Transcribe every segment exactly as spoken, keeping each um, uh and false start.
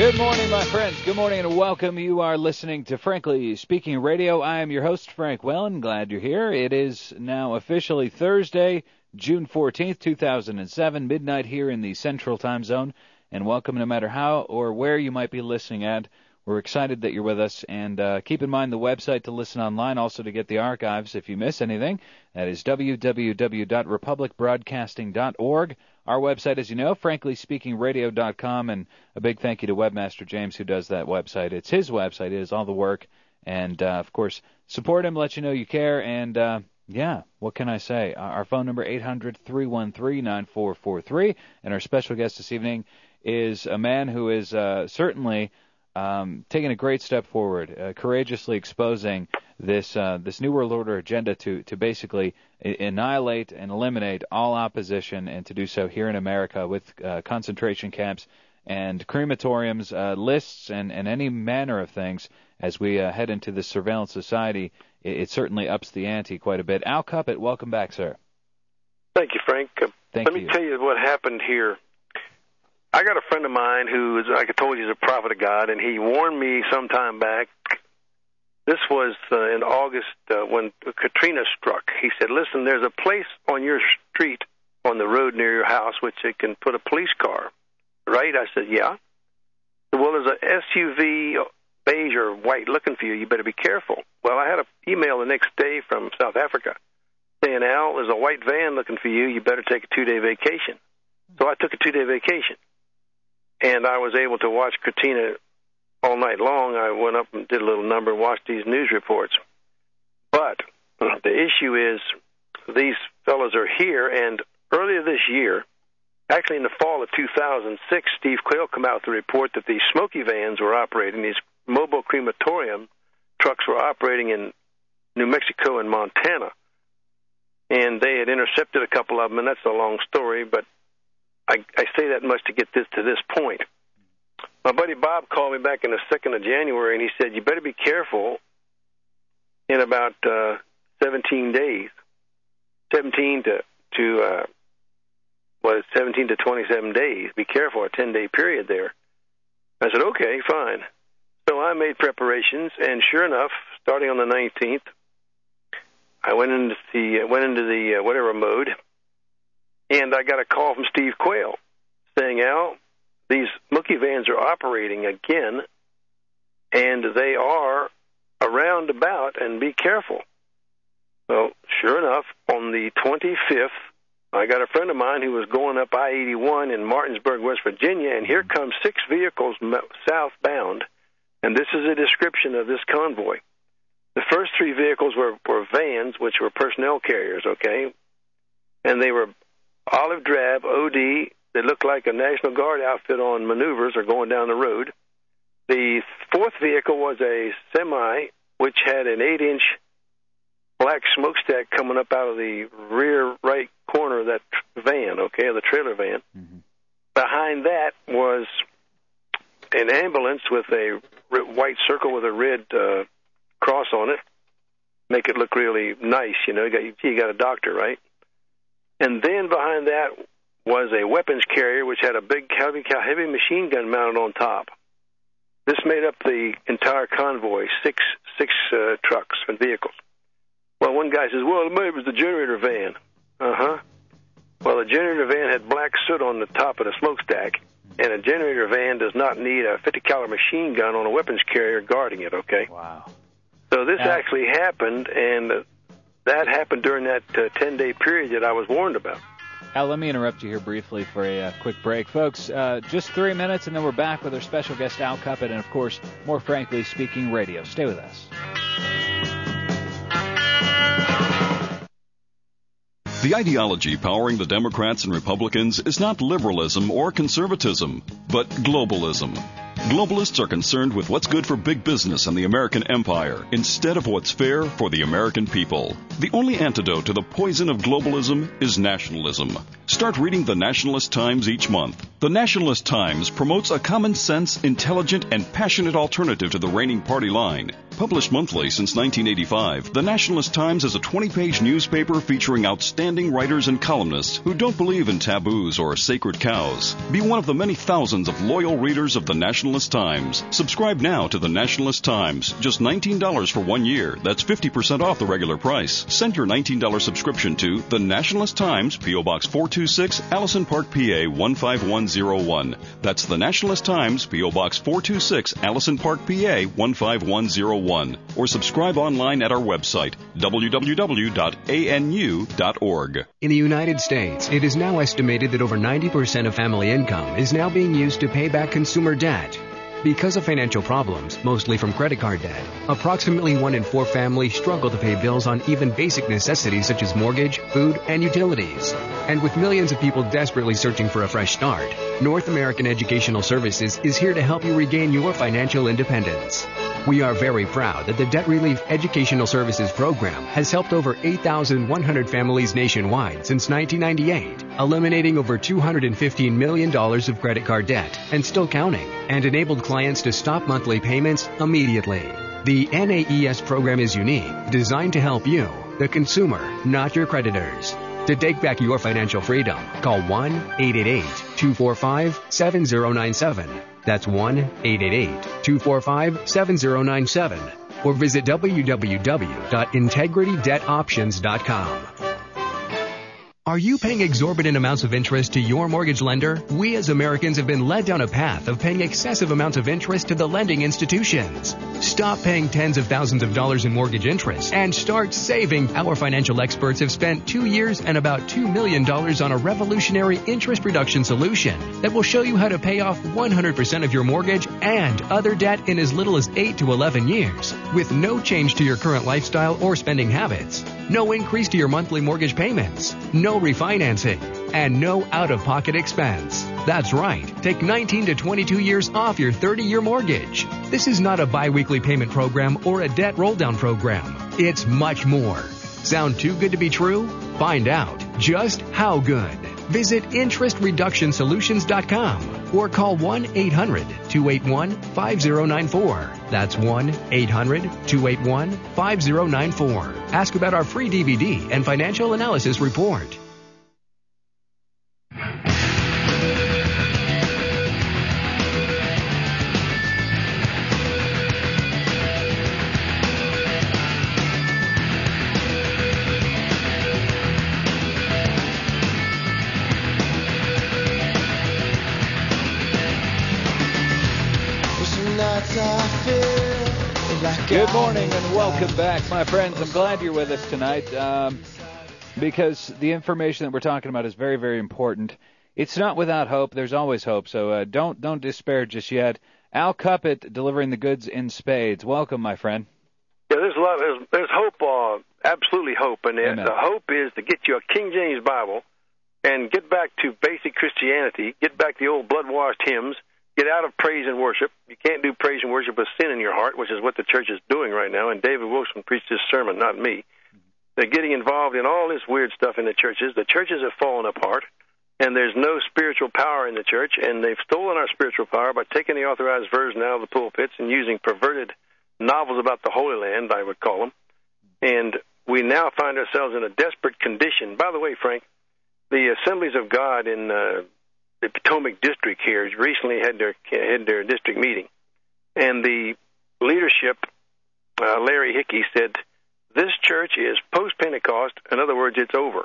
Good morning, my friends. Good morning and welcome. You are listening to Frankly Speaking Radio. I am your host, Frank Whalen. Glad you're here. It is now officially Thursday, June fourteenth, two thousand seven, midnight here in the Central Time Zone. And welcome no matter how or where you might be listening at. We're excited that you're with us. And uh, keep in mind the website to listen online, also to get the archives if you miss anything. That is w w w dot republic broadcasting dot org. Our website, as you know, frankly speaking radio dot com, and a big thank you to Webmaster James who does that website. It's his website. It is all the work. And, uh, of course, support him, let you know you care. And, uh, yeah, what can I say? Our phone number, eight hundred, three one three, nine four four three. And our special guest this evening is a man who is uh, certainly um, taking a great step forward, uh, courageously exposing this uh, this New World Order agenda to, to basically annihilate and eliminate all opposition, and to do so here in America with uh, concentration camps and crematoriums, uh, lists, and, and any manner of things as we uh, head into this surveillance society. It, it certainly ups the ante quite a bit. Al Cuppett, welcome back, sir. Thank you, Frank. Uh, Thank let you. me tell you what happened here. I got a friend of mine who is, like I told you, is a prophet of God, and he warned me some time back. This was uh, in August uh, when Katrina struck. He said, listen, there's a place on your street on the road near your house which it can put a police car, right? I said, yeah. Well, there's an S U V, beige or white, looking for you. You better be careful. Well, I had an email the next day from South Africa saying, Al, there's a white van looking for you. You better take a two-day vacation. So I took a two-day vacation, and I was able to watch Katrina all night long. I went up and did a little number and watched these news reports. But the issue is these fellows are here, and earlier this year, actually in the fall of two thousand six, Steve Quayle came out with a report that these smoky vans were operating, these mobile crematorium trucks were operating in New Mexico and Montana. And they had intercepted a couple of them, and that's a long story, but I, I say that much to get this to this point. My buddy Bob called me back on the second of January, and he said, you better be careful in about uh, seventeen days, seventeen to, to uh, what, seventeen to twenty-seven days. Be careful, a ten-day period there. I said, okay, fine. So I made preparations, and sure enough, starting on the nineteenth, I went into the, went into the uh, whatever mode, and I got a call from Steve Quayle saying, Al, these Mookie vans are operating again, and they are around about, and be careful. So, sure enough, on the twenty-fifth, I got a friend of mine who was going up I eighty-one in Martinsburg, West Virginia, and here come six vehicles southbound, and this is a description of this convoy. The first three vehicles were, were vans, which were personnel carriers, okay? And they were olive drab, O D. They looked like a National Guard outfit on maneuvers or going down the road. The fourth vehicle was a semi, which had an eight-inch black smokestack coming up out of the rear right corner of that van, okay, the trailer van. Mm-hmm. Behind that was an ambulance with a white circle with a red uh, cross on it. Make it look really nice, you know. You got, you got a doctor, right? And then behind that was a weapons carrier which had a big heavy, heavy machine gun mounted on top. This made up the entire convoy, six six uh, trucks and vehicles. Well, one guy says, well, maybe it was the generator van. Uh-huh. Well, the generator van had black soot on the top of the smokestack, and a generator van does not need a fifty caliber machine gun on a weapons carrier guarding it, okay? Wow. So this now, actually happened, and uh, that happened during that uh, ten-day period that I was warned about. Al, let me interrupt you here briefly for a uh, quick break. Folks, uh, just three minutes, and then we're back with our special guest, Al Cuppett, and, of course, more Frankly Speaking Radio. Stay with us. The ideology powering the Democrats and Republicans is not liberalism or conservatism, but globalism. Globalists are concerned with what's good for big business and the American empire instead of what's fair for the American people. The only antidote to the poison of globalism is nationalism. Start reading the Nationalist Times each month. The Nationalist Times promotes a common sense, intelligent, and passionate alternative to the reigning party line. Published monthly since nineteen eighty-five, the Nationalist Times is a twenty-page newspaper featuring outstanding writers and columnists who don't believe in taboos or sacred cows. Be one of the many thousands of loyal readers of the Nationalist Nationalist Times. Subscribe now to the Nationalist Times. Just nineteen dollars for one year. That's fifty percent off the regular price. Send your nineteen dollars subscription to the Nationalist Times, P O. Box four two six, Allison Park, P A one five one zero one. That's the Nationalist Times, P O. Box four two six, Allison Park, P A one five one zero one. Or subscribe online at our website, w w w dot a n u dot org. In the United States, it is now estimated that over ninety percent of family income is now being used to pay back consumer debt. Because of financial problems, mostly from credit card debt, approximately one in four families struggle to pay bills on even basic necessities such as mortgage, food, and utilities. And with millions of people desperately searching for a fresh start, North American Educational Services is here to help you regain your financial independence. We are very proud that the Debt Relief Educational Services Program has helped over eight thousand one hundred families nationwide since nineteen ninety-eight, eliminating over two hundred fifteen million dollars of credit card debt and still counting, and enabled clients to stop monthly payments immediately. The N A E S program is unique, designed to help you, the consumer, not your creditors. To take back your financial freedom, call one eight eight eight, two four five, seven zero nine seven. That's one eight eight eight, two four five, seven zero nine seven. Or visit w w w dot integrity debt options dot com. Are you paying exorbitant amounts of interest to your mortgage lender? We as Americans have been led down a path of paying excessive amounts of interest to the lending institutions. Stop paying tens of thousands of dollars in mortgage interest and start saving. Our financial experts have spent two years and about two million dollars on a revolutionary interest reduction solution that will show you how to pay off one hundred percent of your mortgage and other debt in as little as eight to eleven years, with no change to your current lifestyle or spending habits, no increase to your monthly mortgage payments, no refinancing, and no out-of-pocket expense. That's right. Take nineteen to twenty-two years off your thirty-year mortgage. This is not a bi-weekly payment program or a debt roll-down program. It's much more. Sound too good to be true? Find out just how good. Visit interest reduction solutions dot com or call one eight hundred, two eight one, five zero nine four. That's one eight hundred, two eight one, five zero nine four. Ask about our free D V D and financial analysis report. Good morning and welcome back, my friends. I'm glad you're with us tonight um, because the information that we're talking about is very, very important. It's not without hope. There's always hope, so uh, don't don't despair just yet. Al Cuppett delivering the goods in spades. Welcome, my friend. Yeah, there's a lot. There's, there's hope, uh, absolutely hope, and it. The hope is to get you a King James Bible and get back to basic Christianity, get back the old blood-washed hymns. Get out of praise and worship. You can't do praise and worship with sin in your heart, which is what the church is doing right now. And David Wilson preached this sermon, not me. They're getting involved in all this weird stuff in the churches. The churches have fallen apart, and there's no spiritual power in the church. And they've stolen our spiritual power by taking the authorized version out of the pulpits and using perverted novels about the Holy Land, I would call them. And we now find ourselves in a desperate condition. By the way, Frank, the Assemblies of God in uh, the Potomac District here recently had their had their district meeting, and the leadership, uh, Larry Hickey, said this church is post-Pentecost. In other words, it's over,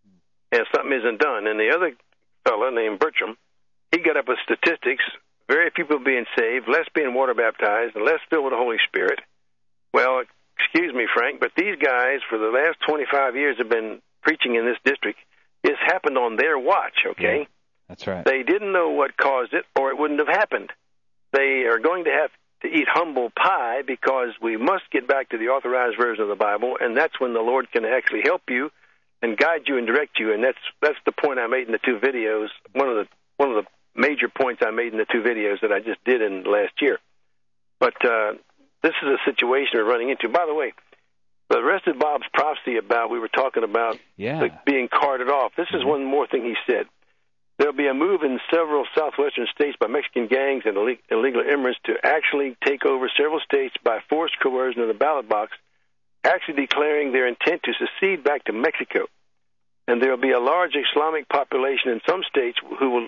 and something isn't done. And the other fellow named Bertram, he got up with statistics: very few people being saved, less being water baptized, and less filled with the Holy Spirit. Well, excuse me, Frank, but these guys for the last twenty-five years have been preaching in this district. This happened on their watch, okay? Yeah. That's right. They didn't know what caused it, or it wouldn't have happened. They are going to have to eat humble pie because we must get back to the authorized version of the Bible, and that's when the Lord can actually help you and guide you and direct you. And that's that's the point I made in the two videos. One of the one of the major points I made in the two videos that I just did in last year. But uh, this is a situation we're running into. By the way, the rest of Bob's prophecy about we were talking about yeah. the, being carted off. This is one more thing he said. There'll be a move in several southwestern states by Mexican gangs and illegal immigrants to actually take over several states by forced coercion of the ballot box, actually declaring their intent to secede back to Mexico. And there will be a large Islamic population in some states who will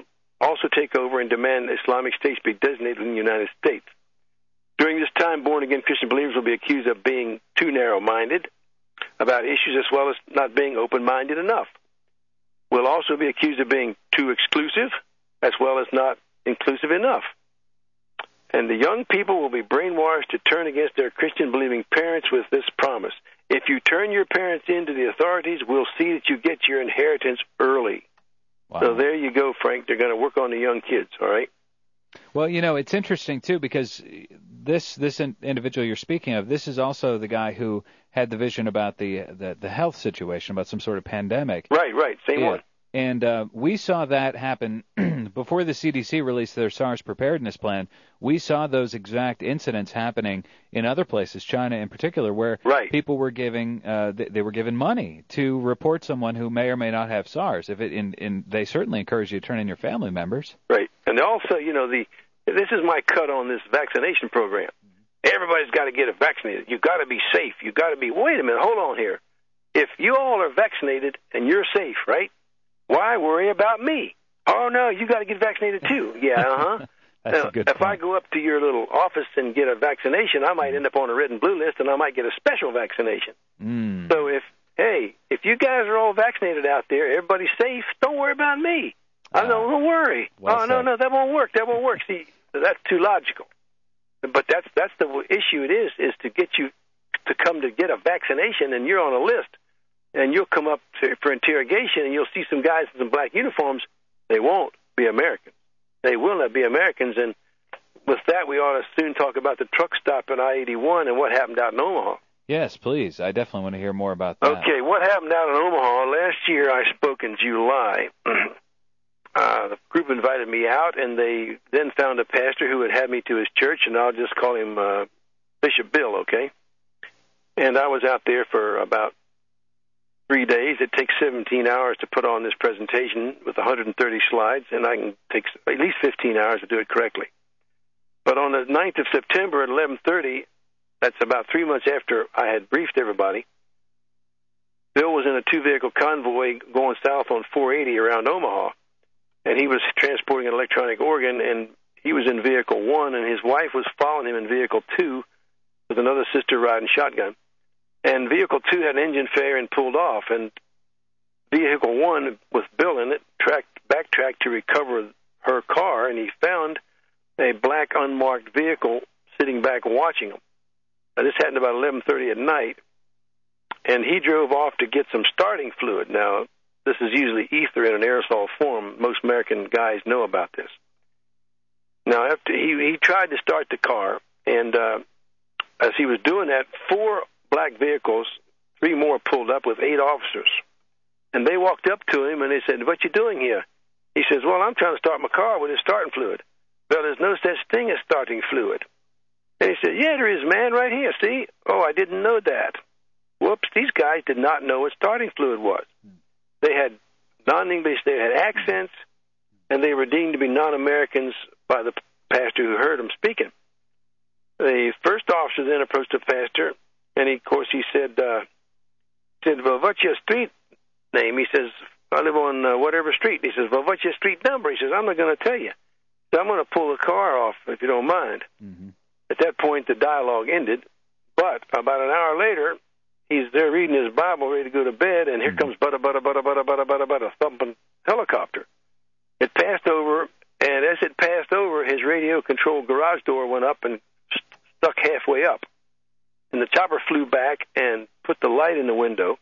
also take over and demand Islamic states be designated in the United States. During this time, born-again Christian believers will be accused of being too narrow-minded about issues as well as not being open-minded enough. We'll also be accused of being too exclusive as well as not inclusive enough. And the young people will be brainwashed to turn against their Christian-believing parents with this promise. If you turn your parents into the authorities, we'll see that you get your inheritance early. Wow. So there you go, Frank. They're going to work on the young kids, all right? Well, you know, it's interesting, too, because this this individual you're speaking of, this is also the guy who had the vision about the the, the health situation, about some sort of pandemic. Right, right, same yeah. one. And uh, we saw that happen before the C D C released their SARS preparedness plan. We saw those exact incidents happening in other places, China in particular, where right. people were giving uh, they, they were given money to report someone who may or may not have SARS. If it, in, in, they certainly encourage you to turn in your family members. Right, and also, you know, the this is my cut on this vaccination program. Everybody's got to get it vaccinated. You've got to be safe. You've got to be. Wait a minute, hold on here. If you all are vaccinated and you're safe, right? Why worry about me? Oh, no, you got to get vaccinated too. Yeah, uh-huh. That's a good if point. I go up to your little office and get a vaccination, I might end up on a red and blue list, and I might get a special vaccination. Mm. So if, hey, if you guys are all vaccinated out there, everybody's safe, don't worry about me. I uh, don't, don't worry. Well oh, no, said. no, that won't work. That won't work. See, that's too logical. But that's that's the issue it is, is to get you to come to get a vaccination, and you're on a list. And you'll come up to, for interrogation, and you'll see some guys in some black uniforms. They won't be Americans. They will not be Americans. And with that, we ought to soon talk about the truck stop in I eighty-one and what happened out in Omaha. Yes, please. I definitely want to hear more about that. Okay, what happened out in Omaha? Last year I spoke in July. uh, the group invited me out, and they then found a pastor who would have me to his church, and I'll just call him uh, Bishop Bill, okay? And I was out there for about three days. It takes seventeen hours to put on this presentation with one hundred thirty slides, and I can take at least fifteen hours to do it correctly. But on the ninth of September at eleven thirty, that's about three months after I had briefed everybody, Bill was in a two-vehicle convoy going south on four eighty around Omaha, and he was transporting an electronic organ, and he was in vehicle one, and his wife was following him in vehicle two with another sister riding shotgun. And vehicle two had an engine failure and pulled off, and vehicle one, with Bill in it, tracked, backtracked to recover her car, and he found a black unmarked vehicle sitting back watching him. Now, this happened about eleven thirty at night, and he drove off to get some starting fluid. Now, this is usually ether in an aerosol form. Most American guys know about this. Now, after he, he tried to start the car, and uh, as he was doing that, four black vehicles, three more pulled up with eight officers. And they walked up to him, and they said, "What you doing here?" He says, "Well, I'm trying to start my car with a starting fluid." "Well, there's no such thing as starting fluid." And he said, "Yeah, there is, man, right here, see?" "Oh, I didn't know that." Whoops, these guys did not know what starting fluid was. They had non-English, they had accents, and they were deemed to be non-Americans by the pastor who heard them speaking. The first officer then approached the pastor, and he, of course, he said, uh, said, "Well, what's your street name?" He says, "I live on uh, whatever street." He says, "Well, what's your street number?" He says, "I'm not going to tell you. So I'm going to pull the car off, if you don't mind." Mm-hmm. At that point, the dialogue ended. But about an hour later, he's there reading his Bible, ready to go to bed, and here mm-hmm. comes butter, butter, butter, butter, butter, butter, butter, thumping helicopter. It passed over, and as it passed over, his radio-controlled garage door went up and st- stuck halfway up. And the chopper flew back and put the light in the window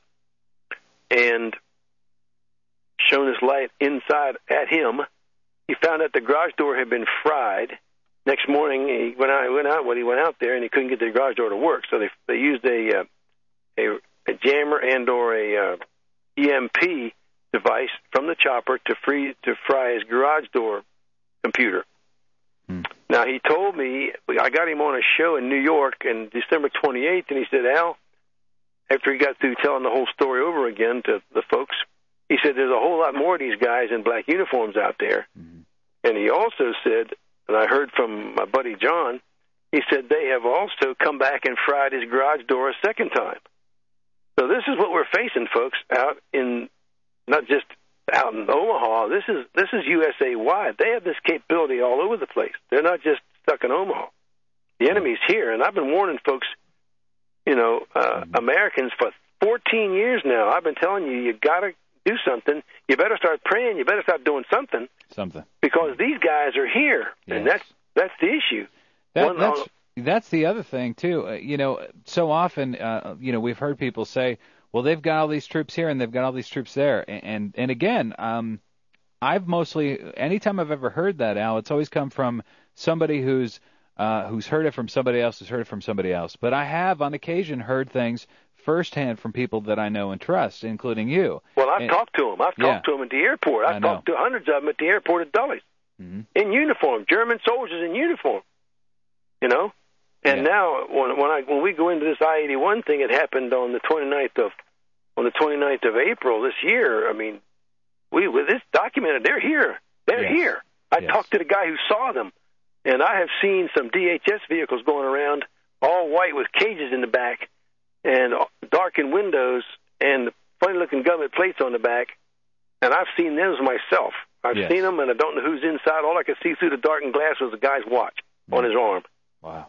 and shone his light inside at him. He found out the garage door had been fried. Next morning, he went out. He went out when he went out there, and he couldn't get the garage door to work. So they they used a uh, a, a jammer and or a uh, E M P device from the chopper to free to fry his garage door computer. Hmm. Now, he told me, I got him on a show in New York on December twenty-eighth, and he said, "Al," after he got through telling the whole story over again to the folks, he said, "There's a whole lot more of these guys in black uniforms out there." Mm-hmm. And he also said, and I heard from my buddy John, he said they have also come back and fried his garage door a second time. So this is what we're facing, folks, out in not just out in Omaha, this is this is U S A wide. They have this capability all over the place. They're not just stuck in Omaha. The enemy's here, and I've been warning folks, you know, uh, Americans for fourteen years now. I've been telling you, you got to do something. You better start praying. You better start doing something. Something. Because these guys are here, yes. and that's that's the issue. That, One, that's that's the other thing too. Uh, you know, so often, uh, you know, we've heard people say, well, they've got all these troops here and they've got all these troops there. And and, and again, um, I've mostly, anytime I've ever heard that, Al, it's always come from somebody who's uh, who's heard it from somebody else, who's heard it from somebody else. But I have, on occasion, heard things firsthand from people that I know and trust, including you. Well, I've and, talked to them. I've yeah. talked to them at the airport. I've talked to hundreds of them at the airport at Dulles, mm-hmm. in uniform, German soldiers in uniform. You know? And yeah. now, when when I when we go into this I eighty-one thing, it happened on the twenty-ninth of on the twenty-ninth of April this year. I mean, we with this documented. They're here. They're yes. here. I yes. talked to the guy who saw them, and I have seen some D H S vehicles going around, all white with cages in the back, and darkened windows, and funny-looking government plates on the back. And I've seen those myself. I've yes. seen them, and I don't know who's inside. All I could see through the darkened glass was the guy's watch mm. on his arm. Wow.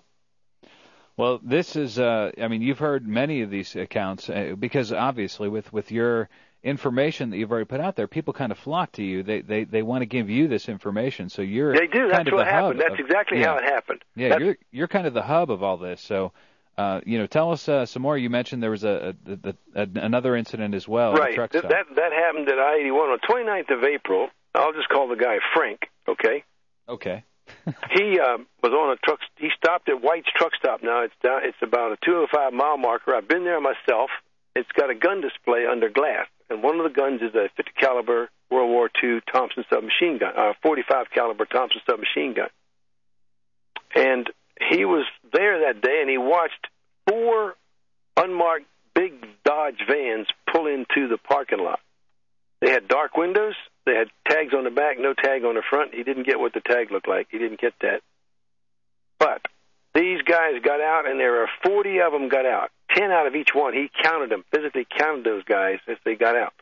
Well, this is, uh, I mean, you've heard many of these accounts uh, because obviously with, with your information that you've already put out there, people kind of flock to you. They they, they want to give you this information. So you're They do. Kind That's of what the happened. hub That's of, exactly yeah. how it happened. Yeah, That's, you're you're kind of the hub of all this. So, uh, you know, tell us uh, some more. You mentioned there was a, a, a, a another incident as well. Right. At a truck that, stop. that that happened at I eighty-one on the twenty-ninth of April. I'll just call the guy Frank, okay? Okay. he uh, was on a truck. He stopped at White's truck stop. Now it's down. It's about a two oh five mile marker. I've been there myself. It's got a gun display under glass, and one of the guns is a fifty caliber World War Two Thompson submachine gun, a forty-five caliber Thompson submachine gun. And he was there that day, and he watched four unmarked big Dodge vans pull into the parking lot. They had dark windows. They had tags on the back, no tag on the front. He didn't get what the tag looked like. He didn't get that. But these guys got out, and there are forty of them got out. Ten out of each one. He counted them, physically counted those guys as they got out.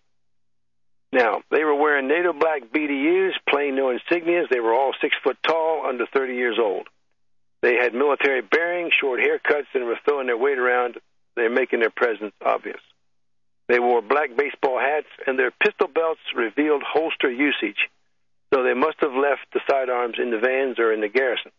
Now, they were wearing NATO black B D Us, plain no insignias. They were all six foot tall, under thirty years old. They had military bearings, short haircuts, and were throwing their weight around. They're making their presence obvious. They wore black baseball hats, and their pistol belts revealed holster usage. So they must have left the sidearms in the vans or in the garrison.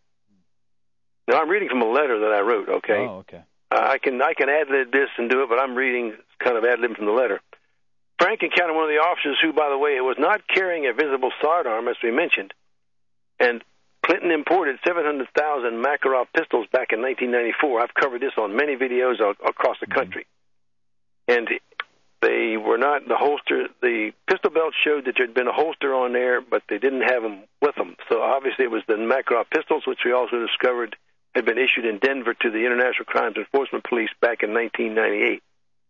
Now, I'm reading from a letter that I wrote, okay? Oh, okay. Uh, I can I can ad-lib this and do it, but I'm reading kind of ad-lib from the letter. Frank encountered one of the officers who, by the way, was not carrying a visible sidearm, as we mentioned. And Clinton imported seven hundred thousand Makarov pistols back in nineteen ninety-four. I've covered this on many videos across the country. Mm-hmm. And they were not the holster. The pistol belt showed that there had been a holster on there, but they didn't have them with them. So obviously it was the Makarov pistols, which we also discovered had been issued in Denver to the International Crimes Enforcement Police back in nineteen ninety-eight.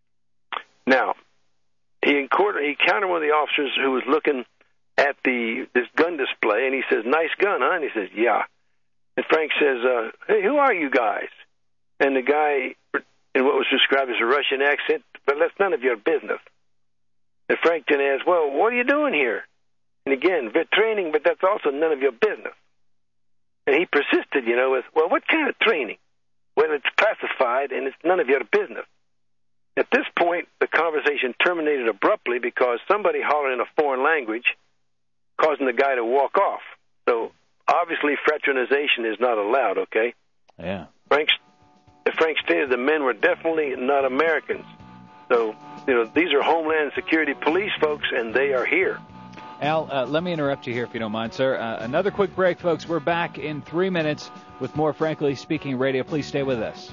Now, he encountered, he encountered one of the officers who was looking at the this gun display, and he says, "Nice gun, huh?" And he says, "Yeah." And Frank says, uh, "Hey, who are you guys?" And the guy, in what was described as a Russian accent, "But that's none of your business." And Frank then asked, "Well, what are you doing here?" And again, "We're training, but that's also none of your business." And he persisted, you know, with, "Well, what kind of training?" "Well, it's classified, and it's none of your business." At this point, the conversation terminated abruptly because somebody hollered in a foreign language, causing the guy to walk off. So, obviously, fraternization is not allowed, okay? Yeah. Frank, Frank stated the men were definitely not Americans. So, you know, these are Homeland Security police folks, and they are here. Al, uh, let me interrupt you here if you don't mind, sir. Uh, another quick break, folks. We're back in three minutes with more Frankly Speaking Radio. Please stay with us.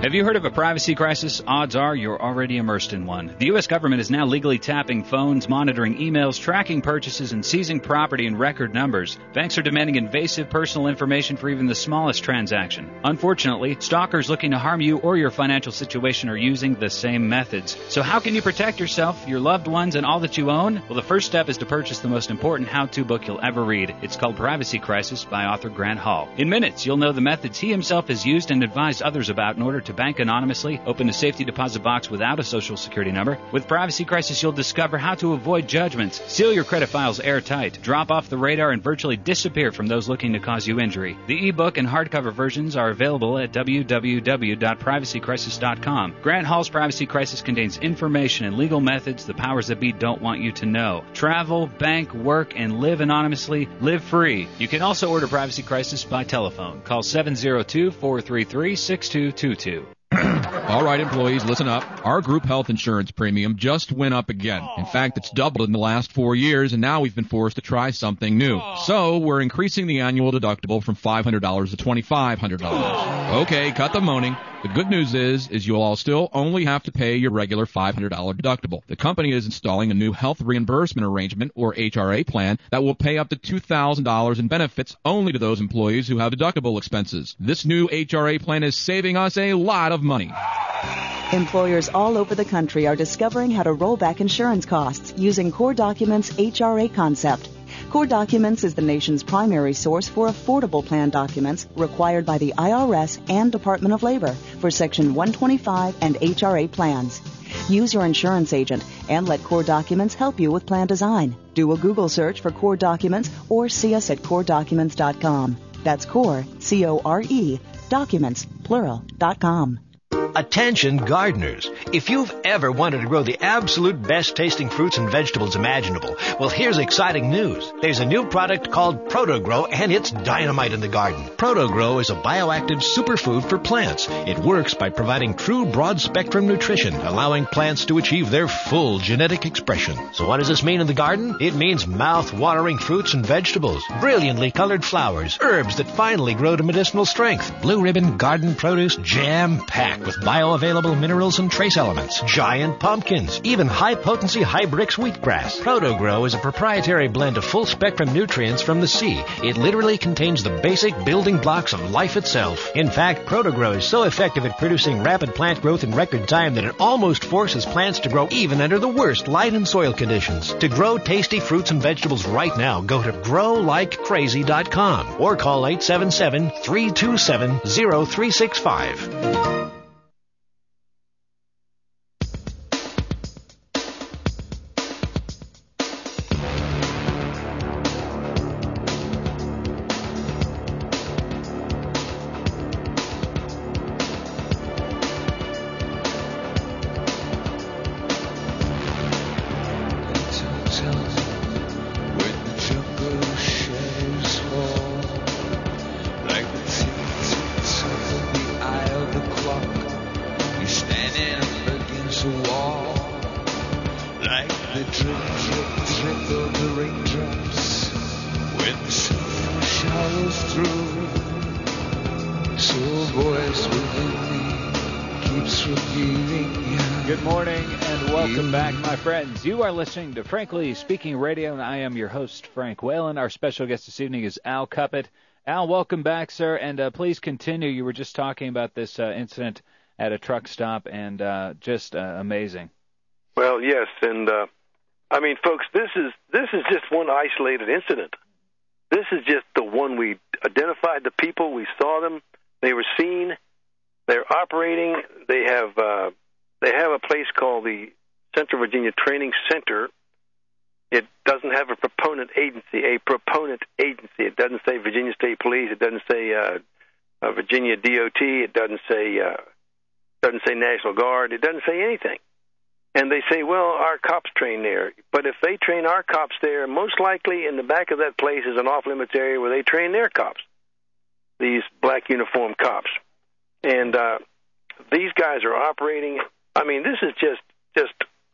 Have you heard of a privacy crisis? Odds are you're already immersed in one. The U S government is now legally tapping phones, monitoring emails, tracking purchases, and seizing property in record numbers. Banks are demanding invasive personal information for even the smallest transaction. Unfortunately, stalkers looking to harm you or your financial situation are using the same methods. So how can you protect yourself, your loved ones, and all that you own? Well, the first step is to purchase the most important how-to book you'll ever read. It's called Privacy Crisis by author Grant Hall. In minutes, you'll know the methods he himself has used and advised others about in order to bank anonymously, open a safety deposit box without a social security number. With Privacy Crisis, you'll discover how to avoid judgments, seal your credit files airtight, drop off the radar, and virtually disappear from those looking to cause you injury. The ebook and hardcover versions are available at w w w dot privacy crisis dot com. Grant Hall's Privacy Crisis contains information and legal methods the powers that be don't want you to know. Travel, bank, work, and live anonymously. Live free. You can also order Privacy Crisis by telephone. Call seven zero two, four three three, six two two two. All right, employees, listen up. Our group health insurance premium just went up again. In fact, it's doubled in the last four years, and now we've been forced to try something new. So we're increasing the annual deductible from five hundred dollars to twenty-five hundred dollars. Okay, cut the moaning. The good news is, is you'll all still only have to pay your regular five hundred dollars deductible. The company is installing a new health reimbursement arrangement, or H R A plan, that will pay up to two thousand dollars in benefits only to those employees who have deductible expenses. This new H R A plan is saving us a lot of money. Employers all over the country are discovering how to roll back insurance costs using Core Documents' H R A concept. Core Documents is the nation's primary source for affordable plan documents required by the I R S and Department of Labor for Section one twenty-five and H R A plans. Use your insurance agent and let Core Documents help you with plan design. Do a Google search for Core Documents or see us at core documents dot com. That's Core, C O R E, documents, plural, dot com. Attention gardeners. If you've ever wanted to grow the absolute best tasting fruits and vegetables imaginable, well, here's exciting news. There's a new product called ProtoGrow, and it's dynamite in the garden. ProtoGrow is a bioactive superfood for plants. It works by providing true broad-spectrum nutrition, allowing plants to achieve their full genetic expression. So what does this mean in the garden? It means mouth-watering fruits and vegetables, brilliantly colored flowers, herbs that finally grow to medicinal strength, blue ribbon garden produce jam-packed with bioavailable minerals and trace elements, giant pumpkins, even high-potency Hybrix wheatgrass. ProtoGrow is a proprietary blend of full-spectrum nutrients from the sea. It literally contains the basic building blocks of life itself. In fact, ProtoGrow is so effective at producing rapid plant growth in record time that it almost forces plants to grow even under the worst light and soil conditions. To grow tasty fruits and vegetables right now, go to grow like crazy dot com or call eight seven seven, three two seven, zero three six five. You are listening to Frankly Speaking Radio, and I am your host, Frank Whalen. Our special guest this evening is Al Cuppett. Al, welcome back, sir, and uh, please continue. You were just talking about this uh, incident at a truck stop, and uh, just uh, amazing. Well, yes, and uh, I mean, folks, this is this is just one isolated incident. This is just the one we identified the people, we saw them, they were seen, they're operating, they have uh, they have a place called the Central Virginia Training Center. It doesn't have a proponent agency, a proponent agency. It doesn't say Virginia State Police. It doesn't say uh, uh, Virginia D O T. It doesn't say uh, doesn't say National Guard. It doesn't say anything. And they say, well, our cops train there. But if they train our cops there, most likely in the back of that place is an off-limits area where they train their cops, these black uniformed cops. And uh, these guys are operating. I mean, this is just just.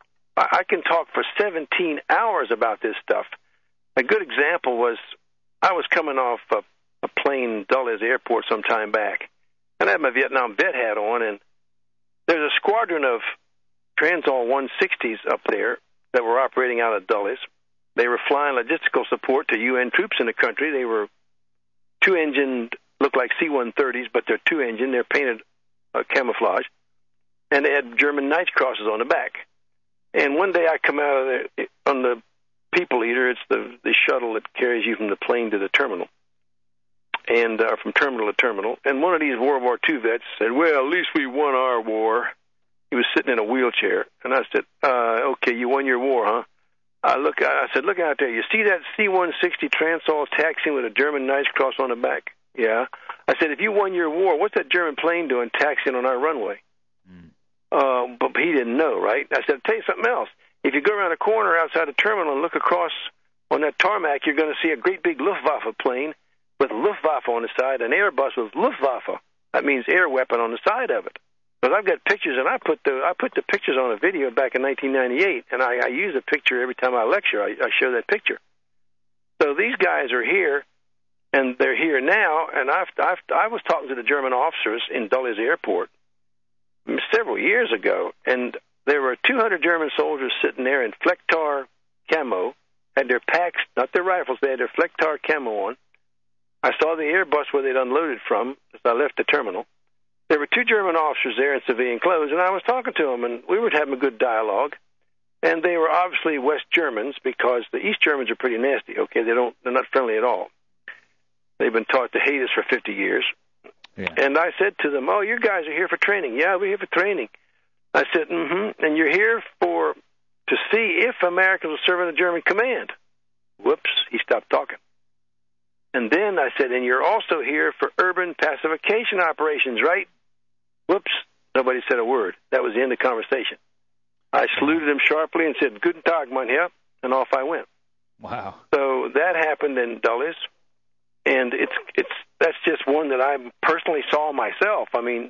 I can talk for seventeen hours about this stuff. A good example was I was coming off a, a plane Dulles Airport some time back, and I had my Vietnam vet hat on, and there's a squadron of Transall one sixties up there that were operating out of Dulles. They were flying logistical support to U N troops in the country. They were two-engined, look like C one thirties, but they're two-engine. They're painted uh, camouflage. And they had German Knights crosses on the back. And one day I come out of there on the People Eater. It's the, the shuttle that carries you from the plane to the terminal, and uh, from terminal to terminal. And one of these World War Two vets said, well, at least we won our war. He was sitting in a wheelchair. And I said, uh, okay, you won your war, huh? I look. I said, look out there. You see that C one sixty Transall taxiing with a German Knights cross on the back? Yeah. I said, if you won your war, what's that German plane doing taxiing on our runway? Mm. Uh, but he didn't know, right? I said, I'll tell you something else. If you go around a corner outside the terminal and look across on that tarmac, you're going to see a great big Luftwaffe plane with Luftwaffe on the side, an Airbus with Luftwaffe. That means air weapon on the side of it. Because I've got pictures, and I put the I put the pictures on a video back in nineteen ninety-eight, and I, I use a picture every time I lecture. I, I show that picture. So these guys are here, and they're here now. And I've, I've I was talking to the German officers in Dulles Airport several years ago, and there were two hundred German soldiers sitting there in Flecktar camo, had their packs, not their rifles, they had their Flecktar camo on. I saw the Airbus where they'd unloaded from as I left the terminal. There were two German officers there in civilian clothes, and I was talking to them, and we were having a good dialogue. And they were obviously West Germans, because the East Germans are pretty nasty. Okay, they don't, they're not friendly at all. They've been taught to hate us for fifty years. Yeah. And I said to them, "Oh, you guys are here for training." "Yeah, we're here for training." I said, "Mm-hmm. And you're here for to see if Americans will serve in the German command." Whoops! He stopped talking. And then I said, "And you're also here for urban pacification operations, right?" Whoops! Nobody said a word. That was the end of the conversation. I saluted him sharply and said, "Guten Tag, mein Herr," and off I went. Wow. So that happened in Dulles, and it's it's that's just one that I personally saw myself. I mean,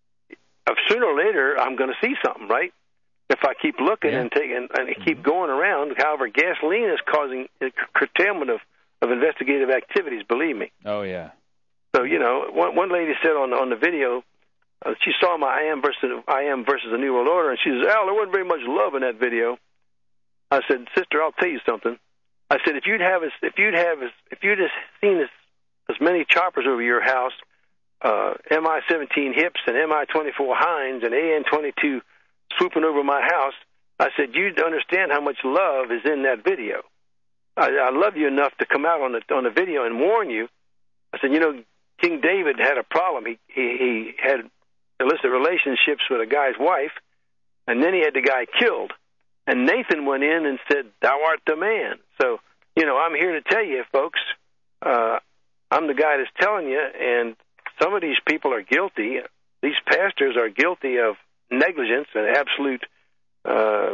sooner or later, I'm going to see something, right? If I keep looking yeah. and, take, and, and keep going around. However, gasoline is causing a curtailment of, of investigative activities, believe me. Oh, yeah. So, you know, one, one lady said on, on the video, uh, she saw my I Am versus I Am versus the New World Order, and she says, "Al, there wasn't very much love in that video." I said, "Sister, I'll tell you something." I said, if you'd have as, if you'd have as, if you'd have seen as, as many choppers over your house, uh, M I seventeen Hips and M I twenty-four Hinds and A N twenty-two swooping over my house, I said, you'd understand how much love is in that video. I, I love you enough to come out on the on the video and warn you. I said, you know, King David had a problem. He he, he had illicit relationships with a guy's wife, and then he had the guy killed. And Nathan went in and said, "Thou art the man." So, you know, I'm here to tell you, folks, uh, I'm the guy that's telling you, and some of these people are guilty. These pastors are guilty of negligence and absolute uh,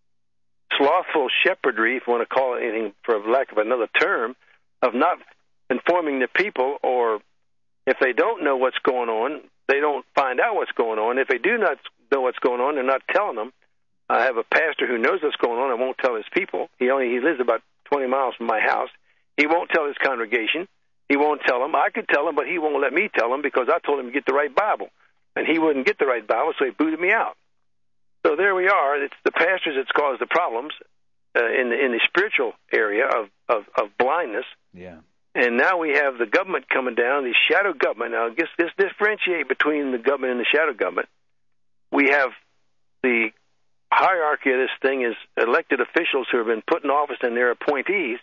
slothful shepherdry, if you want to call it anything for lack of another term, of not informing the people, or if they don't know what's going on, they don't find out what's going on. If they do not know what's going on, they're not telling them. I have a pastor who knows what's going on and won't tell his people. He only he lives about twenty miles from my house. He won't tell his congregation. He won't tell them. I could tell him, but he won't let me tell him because I told him to get the right Bible. And he wouldn't get the right Bible, so he booted me out. So there we are. It's the pastors that's caused the problems uh, in, the, in the spiritual area of, of, of blindness. Yeah. And now we have the government coming down, the shadow government. Now, just, just differentiate between the government and the shadow government. We have the hierarchy of this thing is elected officials who have been put in office and their appointees,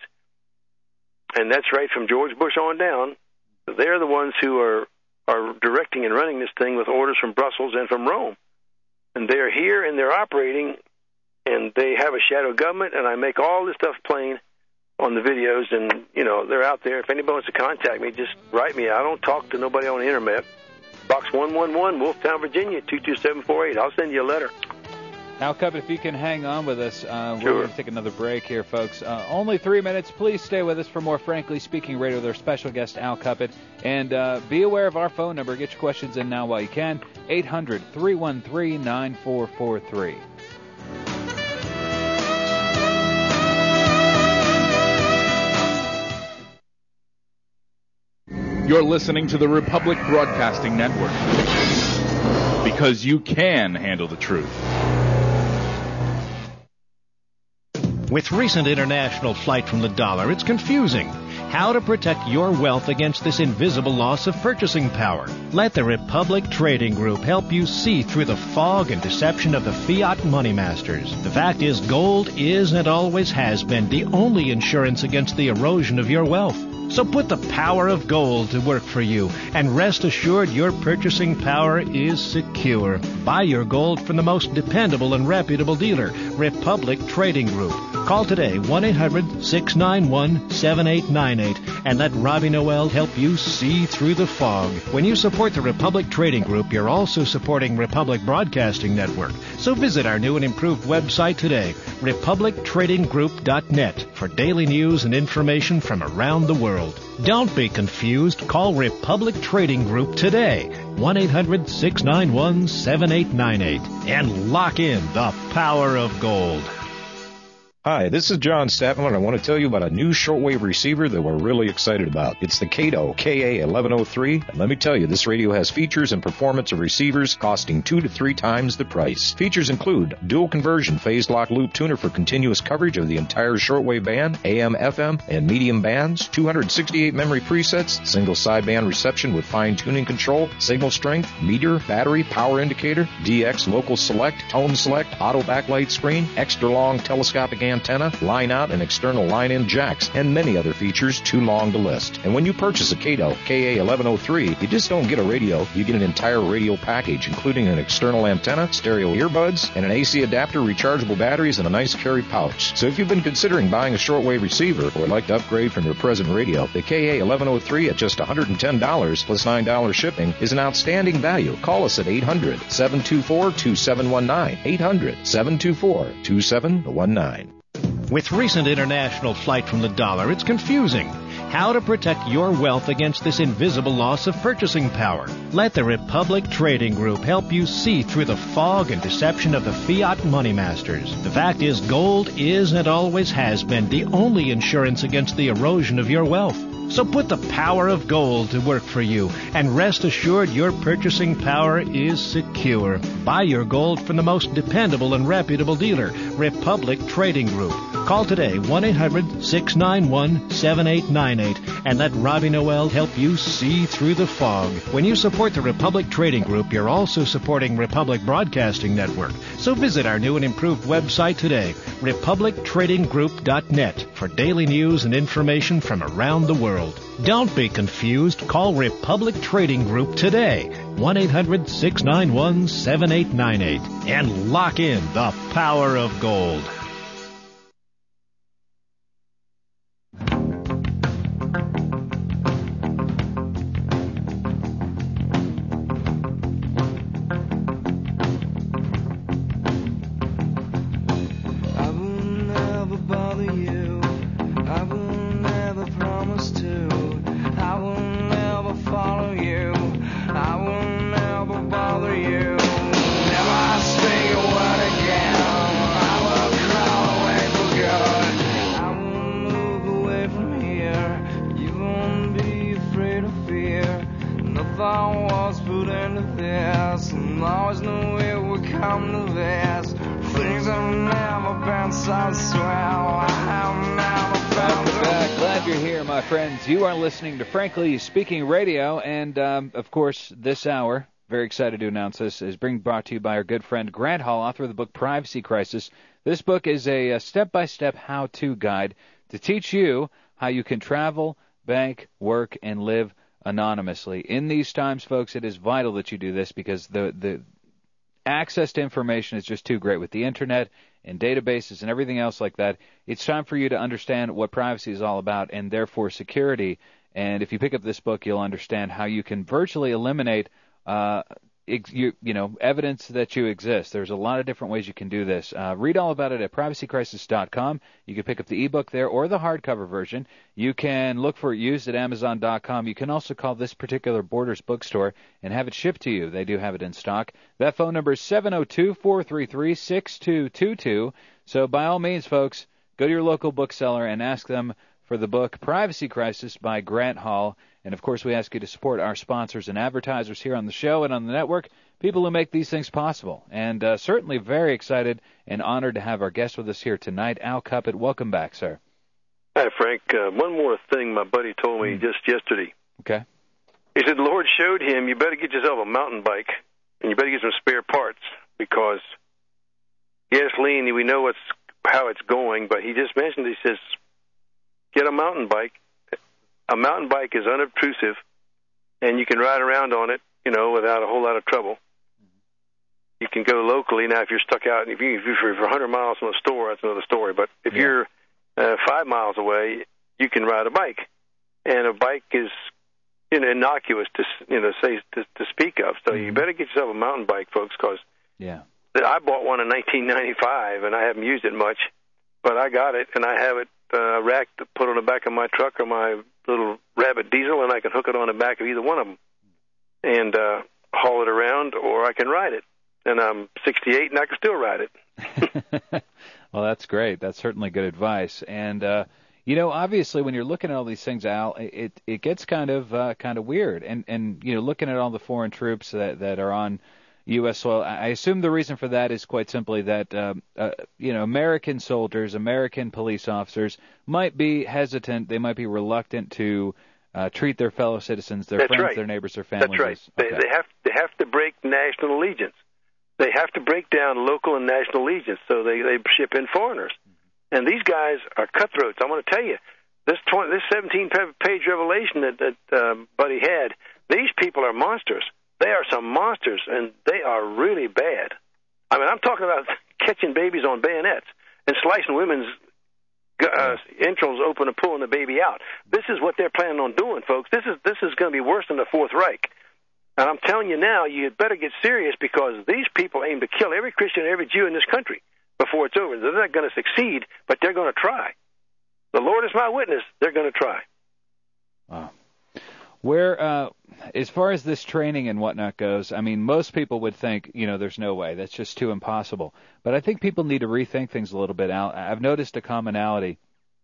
and that's right from George Bush on down. They're the ones who are, are directing and running this thing with orders from Brussels and from Rome. And they're here and they're operating, and they have a shadow government, and I make all this stuff plain on the videos, and, you know, they're out there. If anybody wants to contact me, just write me. I don't talk to nobody on the internet. Box one one one, Wolftown, Virginia, two two seven four eight. I'll send you a letter. Al Cuppett, if you can hang on with us, uh, sure. We're going to take another break here, folks. Uh, only three minutes. Please stay with us for more Frankly Speaking Radio with our special guest, Al Cuppett. And uh, be aware of our phone number. Get your questions in now while you can. eight hundred, three one three, nine four four three. You're listening to the Republic Broadcasting Network. Because because you can handle the truth. With recent international flight from the dollar, it's confusing. How to protect your wealth against this invisible loss of purchasing power. Let the Republic Trading Group help you see through the fog and deception of the fiat money masters. The fact is, gold is and always has been the only insurance against the erosion of your wealth. So put the power of gold to work for you, and rest assured your purchasing power is secure. Buy your gold from the most dependable and reputable dealer, Republic Trading Group. Call today, one eight hundred six nine one seven eight nine eight, and let Robbie Noel help you see through the fog. When you support the Republic Trading Group, you're also supporting Republic Broadcasting Network. So visit our new and improved website today, republic trading group dot net, for daily news and information from around the world. Don't be confused. Call Republic Trading Group today, one eight hundred six nine one seven eight nine eight, and lock in the power of gold. Hi, this is John Statman, and I want to tell you about a new shortwave receiver that we're really excited about. It's the Kato K A eleven oh three, and let me tell you, this radio has features and performance of receivers costing two to three times the price. Features include dual conversion phase lock loop tuner for continuous coverage of the entire shortwave band, A M, F M, and medium bands, two hundred sixty-eight memory presets, single sideband reception with fine tuning control, signal strength, meter, battery, power indicator, D X local select, tone select, auto backlight screen, extra long telescopic antenna, line out and external line-in jacks, and many other features too long to list. And when you purchase a Kato K A eleven oh three, you just don't get a radio, you get an entire radio package, including an external antenna, stereo earbuds, and an A C adapter, rechargeable batteries, and a nice carry pouch. So if you've been considering buying a shortwave receiver or would like to upgrade from your present radio, the K A eleven oh three at just one hundred ten dollars plus nine dollars shipping is an outstanding value. Call us at eight hundred seven two four two seven one nine, eight hundred seven two four two seven one nine. With recent international flight from the dollar, it's confusing. How to protect your wealth against this invisible loss of purchasing power. Let the Republic Trading Group help you see through the fog and deception of the fiat money masters. The fact is, gold is and always has been the only insurance against the erosion of your wealth. So put the power of gold to work for you, and rest assured your purchasing power is secure. Buy your gold from the most dependable and reputable dealer, Republic Trading Group. Call today, one eight hundred six nine one seven eight nine eight, and let Robbie Noel help you see through the fog. When you support the Republic Trading Group, you're also supporting Republic Broadcasting Network. So visit our new and improved website today, republic trading group dot net, for daily news and information from around the world. Don't be confused. Call Republic Trading Group today, one eight hundred six nine one seven eight nine eight, and lock in the power of gold. You are listening to Frankly Speaking Radio, and um, of course, this hour, very excited to announce this, is being brought to you by our good friend Grant Hall, author of the book Privacy Crisis. This book is a, a step-by-step how-to guide to teach you how you can travel, bank, work, and live anonymously. In these times, folks, it is vital that you do this because the the access to information is just too great with the internet and databases and everything else like that. It's time for you to understand what privacy is all about and therefore security. And if you pick up this book, you'll understand how you can virtually eliminate uh, ex- you, you know, evidence that you exist. There's a lot of different ways you can do this. Uh, read all about it at privacy crisis dot com. You can pick up the ebook there or the hardcover version. You can look for it used at amazon dot com. You can also call this particular Borders bookstore and have it shipped to you. They do have it in stock. That phone number is seven oh two, four three three, six two two two. So by all means, folks, go to your local bookseller and ask them for the book Privacy Crisis by Grant Hall. And, of course, we ask you to support our sponsors and advertisers here on the show and on the network people who make these things possible. And uh, certainly very excited and honored to have our guest with us here tonight, Al Cuppett. Welcome back, sir. Hi, Frank. Uh, one more thing my buddy told me mm. just yesterday. Okay. He said the Lord showed him, you better get yourself a mountain bike, and you better get some spare parts, because gasoline, we know what's, how it's going, but he just mentioned, he says, get a mountain bike. A mountain bike is unobtrusive, and you can ride around on it, you know, without a whole lot of trouble. You can go locally. Now, if you're stuck out, if, you, if you're one hundred miles from a store, that's another story. But if yeah. you're uh, five miles away, you can ride a bike. And a bike is, you know, innocuous to, you know, say to, to speak of. So mm-hmm. you better get yourself a mountain bike, folks, because yeah. I bought one in nineteen ninety-five, and I haven't used it much. But I got it, and I have it uh, racked, put on the back of my truck or my little Rabbit diesel, and I can hook it on the back of either one of them and uh, haul it around, or I can ride it. And I'm sixty-eight, and I can still ride it. Well, that's great. That's certainly good advice. And uh, you know, obviously, when you're looking at all these things, Al, it it gets kind of uh, kind of weird. And and you know, looking at all the foreign troops that that are on U S soil, I assume the reason for that is quite simply that um, uh, you know, American soldiers, American police officers might be hesitant. They might be reluctant to uh, treat their fellow citizens, their That's friends, right. their neighbors, their families. That's right. Okay. They, they have they have to break national allegiance. They have to break down local and national allegiance, so they, they ship in foreigners. And these guys are cutthroats. I want to tell you, this twenty, this seventeen-page revelation that, that um, Buddy had, these people are monsters. They are some monsters, and they are really bad. I mean, I'm talking about catching babies on bayonets and slicing women's uh, entrails open and pulling the baby out. This is what they're planning on doing, folks. This is this is going to be worse than the Fourth Reich. And I'm telling you now, you better get serious, because these people aim to kill every Christian and every Jew in this country before it's over. They're not going to succeed, but they're going to try. The Lord is my witness. They're going to try. Wow. Where, uh, as far as this training and whatnot goes, I mean, most people would think, you know, there's no way. That's just too impossible. But I think people need to rethink things a little bit. I've noticed a commonality.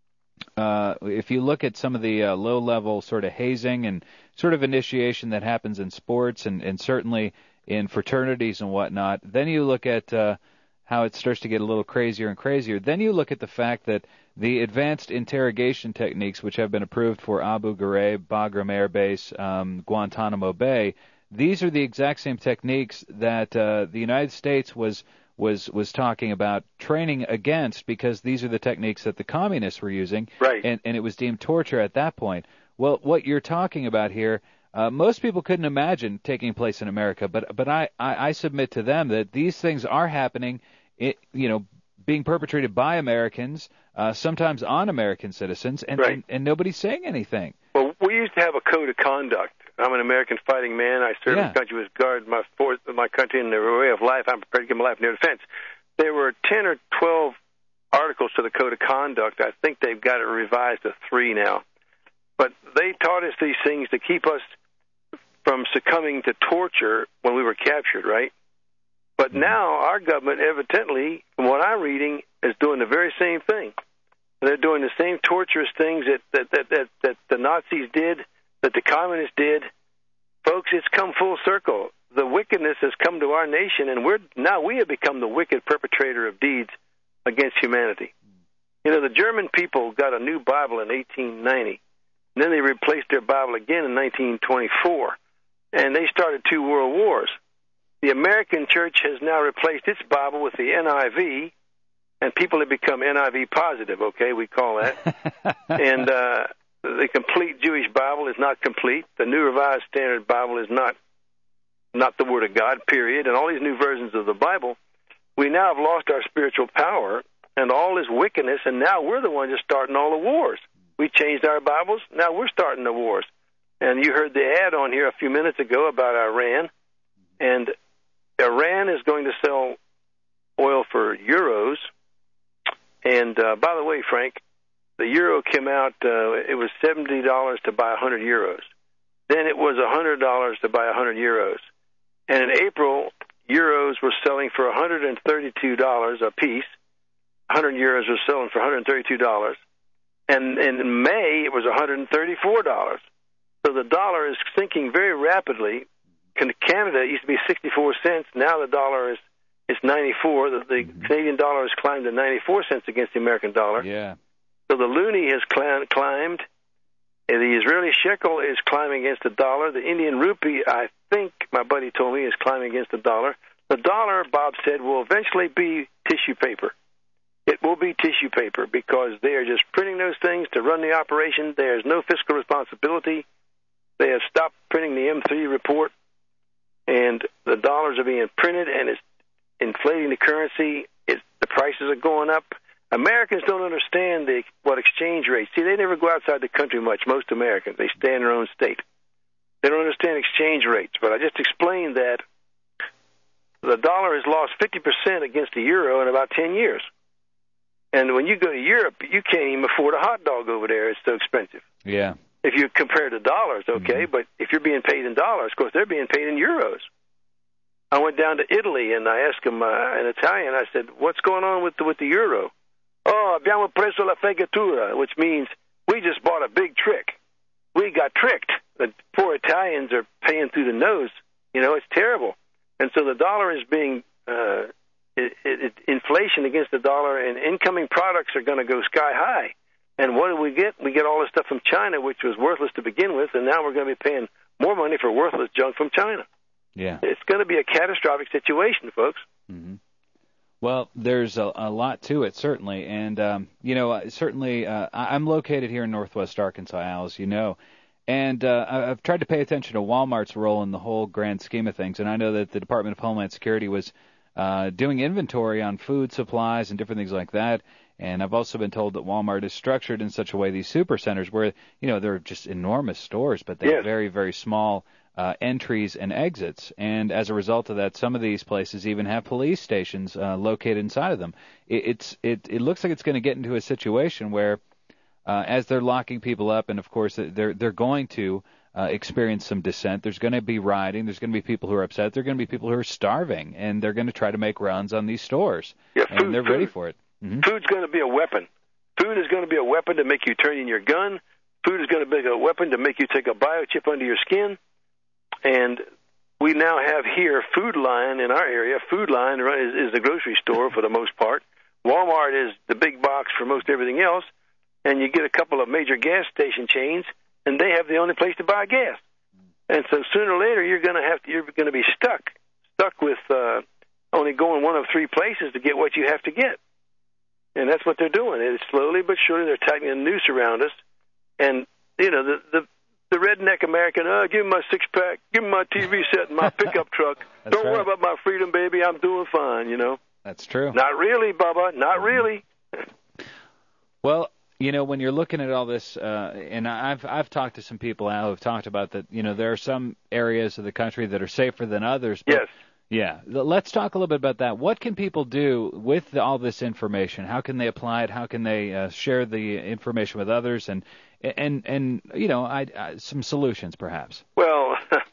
Uh, if you look at some of the uh, low-level sort of hazing and sort of initiation that happens in sports and, and certainly in fraternities and whatnot, then you look at uh, how it starts to get a little crazier and crazier. Then you look at the fact that the advanced interrogation techniques, which have been approved for Abu Ghraib, Bagram Air Base, um, Guantanamo Bay, these are the exact same techniques that uh, the United States was was was talking about training against, because these are the techniques that the communists were using, right. and, and it was deemed torture at that point. Well, what you're talking about here, uh, most people couldn't imagine taking place in America, but but I, I, I submit to them that these things are happening, it, you know, being perpetrated by Americans, uh, sometimes on American citizens, and, right. and, and nobody's saying anything. Well, we used to have a code of conduct. I'm an American fighting man. I served yeah. the country with guard my force, my country in the way of life. I'm prepared to give my life in their defense. There were ten or twelve articles to the code of conduct. I think they've got it revised to three now. But they taught us these things to keep us from succumbing to torture when we were captured, right? But now our government, evidently, from what I'm reading, is doing the very same thing. They're doing the same torturous things that that that that, that the Nazis did, that the communists did. Folks, it's come full circle. The wickedness has come to our nation, and we're now we have become the wicked perpetrator of deeds against humanity. You know, the German people got a new Bible in eighteen ninety, and then they replaced their Bible again in nineteen twenty-four, and they started two world wars. The American church has now replaced its Bible with the N I V, and people have become N I V positive, okay, we call that. and uh, the complete Jewish Bible is not complete. The New Revised Standard Bible is not not the Word of God, period. And all these new versions of the Bible, we now have lost our spiritual power and all this wickedness, and now we're the ones that's starting all the wars. We changed our Bibles, now we're starting the wars. And you heard the ad on here a few minutes ago about Iran, and Iran is going to sell oil for euros. And uh, by the way, Frank, the euro came out, uh, it was seventy dollars to buy one hundred euros. Then it was one hundred dollars to buy one hundred euros. And in April, euros were selling for one hundred thirty-two dollars a piece. one hundred euros were selling for one hundred thirty-two dollars. And in May, it was one hundred thirty-four dollars. So the dollar is sinking very rapidly Canada used to be sixty-four cents. Now the dollar is it's ninety-four. The, the mm-hmm. Canadian dollar has climbed to ninety-four cents against the American dollar. Yeah. So the loonie has cl- climbed. And the Israeli shekel is climbing against the dollar. The Indian rupee, I think my buddy told me, is climbing against the dollar. The dollar, Bob said, will eventually be tissue paper. It will be tissue paper because they are just printing those things to run the operation. There's no fiscal responsibility. They have stopped printing the M three report, and the dollars are being printed, and it's inflating the currency. It's, the prices are going up. Americans don't understand the, what exchange rates. See, they never go outside the country much, most Americans. They stay in their own state. They don't understand exchange rates. But I just explained that the dollar has lost fifty percent against the euro in about ten years. And when you go to Europe, you can't even afford a hot dog over there. It's so expensive. Yeah. If you compare to dollars, okay, mm-hmm. but if you're being paid in dollars, of course, they're being paid in euros. I went down to Italy, and I asked them uh, in Italian, I said, what's going on with the, with the euro? Oh, abbiamo preso la fregatura, which means we just bought a big trick. We got tricked. The poor Italians are paying through the nose. You know, it's terrible. And so the dollar is being uh, it, it, inflation against the dollar, and incoming products are going to go sky high. And what do we get? We get all this stuff from China, which was worthless to begin with, and now we're going to be paying more money for worthless junk from China. Yeah, it's going to be a catastrophic situation, folks. Mm-hmm. Well, there's a, a lot to it, certainly. And, um, you know, certainly uh, I'm located here in northwest Arkansas, Al, as you know. And uh, I've tried to pay attention to Walmart's role in the whole grand scheme of things. And I know that the Department of Homeland Security was uh, doing inventory on food supplies and different things like that. And I've also been told that Walmart is structured in such a way, these super centers, where, you know, they're just enormous stores, but they're yes. very, very small Uh, entries and exits, and as a result of that, some of these places even have police stations uh, located inside of them. It, it's it, it looks like it's going to get into a situation where, uh, as they're locking people up, and of course they're they're going to uh, experience some dissent. There's going to be rioting. There's going to be people who are upset. There are going to be people who are starving, and they're going to try to make runs on these stores. Yeah, and food, they're food, ready for it. Mm-hmm. Food's going to be a weapon. Food is going to be a weapon to make you turn in your gun. Food is going to be a weapon to make you take a biochip under your skin. And we now have here Food Line in our area. Food Line is, is the grocery store for the most part. Walmart is the big box for most everything else. And you get a couple of major gas station chains, and they have the only place to buy gas. And so sooner or later, you're going to have to, you're going to be stuck, stuck with uh, only going one of three places to get what you have to get. And that's what they're doing. It's slowly but surely they're tightening the noose around us. And you know the the. The redneck American, oh, give me my six-pack, give me my T V set and my pickup truck. Don't right. worry about my freedom, baby. I'm doing fine, you know. That's true. Not really, Bubba. Not really. Well, you know, when you're looking at all this, uh, and I've I've talked to some people out who've talked about that, you know, there are some areas of the country that are safer than others. But, yes. Yeah. Let's talk a little bit about that. What can people do with the, all this information? How can they apply it? How can they uh, share the information with others? And And, and you know, I, I, some solutions, perhaps. Well,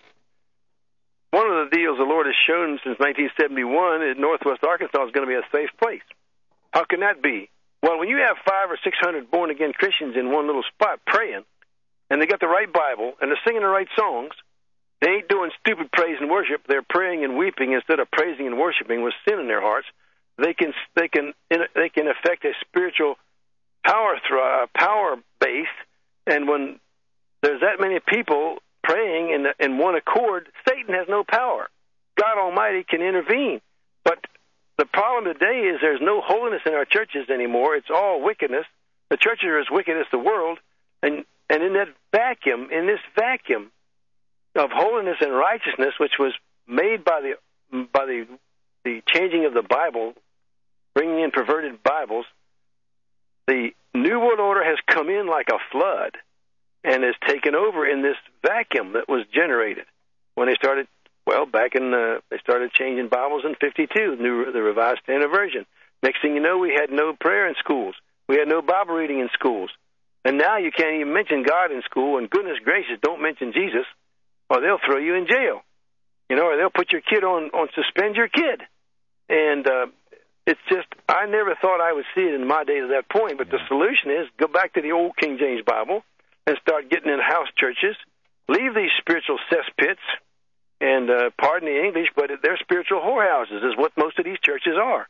one of the deals the Lord has shown since nineteen seventy-one is Northwest Arkansas is going to be a safe place. How can that be? Well, when you have five or six hundred born-again Christians in one little spot praying, and they got the right Bible, and they're singing the right songs, they ain't doing stupid praise and worship. They're praying and weeping instead of praising and worshiping with sin in their hearts. They can, they can, they can affect a spiritual power, thro- power base. And when there's that many people praying in, in one accord, Satan has no power. God Almighty can intervene. But the problem today is there's no holiness in our churches anymore. It's all wickedness. The churches are as wicked as the world. And, and in that vacuum, in this vacuum of holiness and righteousness, which was made by the by the the changing of the Bible, bringing in perverted Bibles, the New World Order has come in like a flood and has taken over in this vacuum that was generated when they started, well, back in, the, they started changing Bibles in fifty-two, new, the Revised Standard Version. Next thing you know, we had no prayer in schools. We had no Bible reading in schools. And now you can't even mention God in school, and goodness gracious, don't mention Jesus, or they'll throw you in jail. You know, or they'll put your kid on, on suspend your kid. And, uh, It's just, I never thought I would see it in my day to that point, but yeah. The solution is go back to the old King James Bible and start getting in house churches, leave these spiritual cesspits, And uh, pardon the English, but they're spiritual whorehouses is what most of these churches are.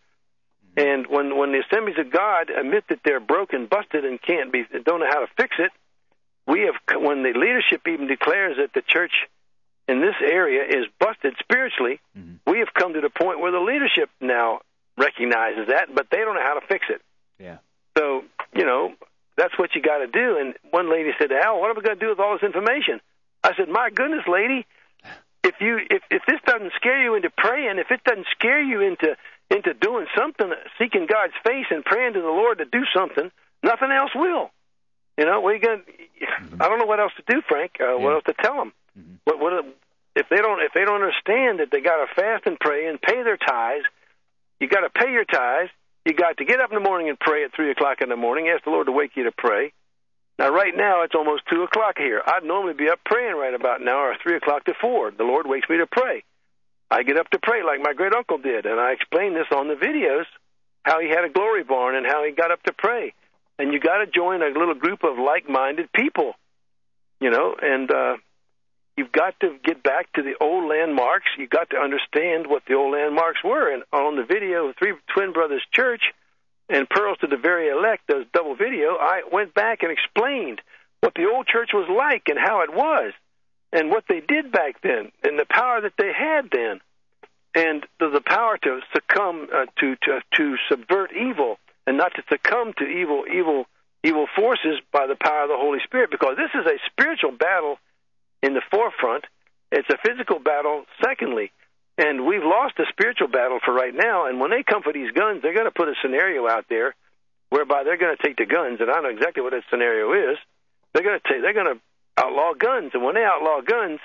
And when, when the Assemblies of God admit that they're broken, busted, and can't be, don't know how to fix it, we have, when the leadership even declares that the church in this area is busted spiritually, mm-hmm. we have come to the point where the leadership now recognizes that, but they don't know how to fix it. Yeah. So, you know, that's what you got to do. And one lady said, Al, what are we going to do with all this information? I said, my goodness, lady, if you if, if this doesn't scare you into praying, if it doesn't scare you into into doing something, seeking God's face and praying to the Lord to do something, nothing else will. You know, we going mm-hmm. I don't know what else to do, Frank. Uh, yeah. What else to tell them? Mm-hmm. What, what if they don't if they don't understand that they got to fast and pray and pay their tithes? You got to pay your tithes. You got to get up in the morning and pray at three o'clock in the morning. Ask the Lord to wake you to pray. Now, right now, it's almost two o'clock here. I'd normally be up praying right about now, or three o'clock to four. The Lord wakes me to pray. I get up to pray like my great uncle did, and I explain this on the videos, how he had a glory barn and how he got up to pray. And you got to join a little group of like-minded people, you know, and uh, you've got to get back to the old landmarks. You've got to understand what the old landmarks were. And on the video, Three Twin Brothers Church and Pearls to the Very Elect, those double video, I went back and explained what the old church was like and how it was and what they did back then and the power that they had then and the, the power to succumb, uh, to, to, to subvert evil and not to succumb to evil, evil, evil forces by the power of the Holy Spirit, because this is a spiritual battle in the forefront. It's a physical battle, secondly. And we've lost the spiritual battle for right now, and when they come for these guns, they're going to put a scenario out there whereby they're going to take the guns, and I know exactly what that scenario is. They're going to take, they're going to outlaw guns, and when they outlaw guns,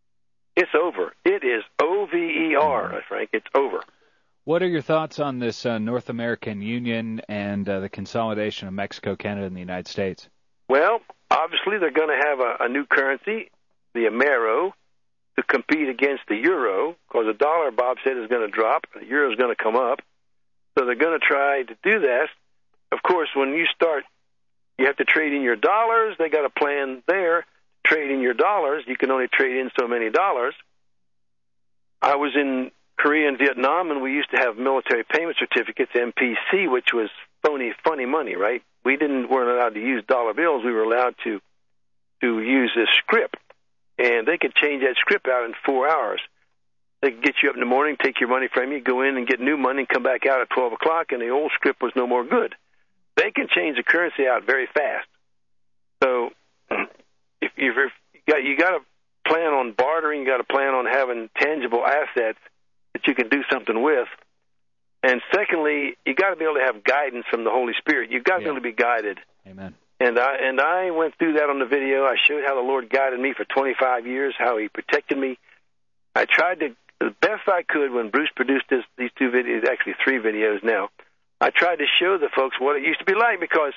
it's over. It is O V E R, Frank. It's over. What are your thoughts on this uh, North American Union and uh, the consolidation of Mexico, Canada, and the United States? Well, obviously they're going to have a, a new currency, the Amero, to compete against the euro, because the dollar, Bob said, is going to drop, the euro is going to come up. So they're going to try to do that. Of course, when you start, you have to trade in your dollars. They got a plan there. Trade in your dollars. You can only trade in so many dollars. I was in Korea and Vietnam, and we used to have military payment certificates, M P C, which was phony, funny money, right? We didn't weren't allowed to use dollar bills. We were allowed to to use this script. And they could change that script out in four hours. They could get you up in the morning, take your money from you, go in and get new money, and come back out at twelve o'clock, and the old script was no more good. They can change the currency out very fast. So if you've got, you got to plan on bartering, you got to plan on having tangible assets that you can do something with. And secondly, you got to be able to have guidance from the Holy Spirit. You've got to yeah. be able to be guided. Amen. And I and I went through that on the video. I showed how the Lord guided me for twenty-five years, how He protected me. I tried to, the best I could, when Bruce produced this, these two videos, actually three videos now, I tried to show the folks what it used to be like, because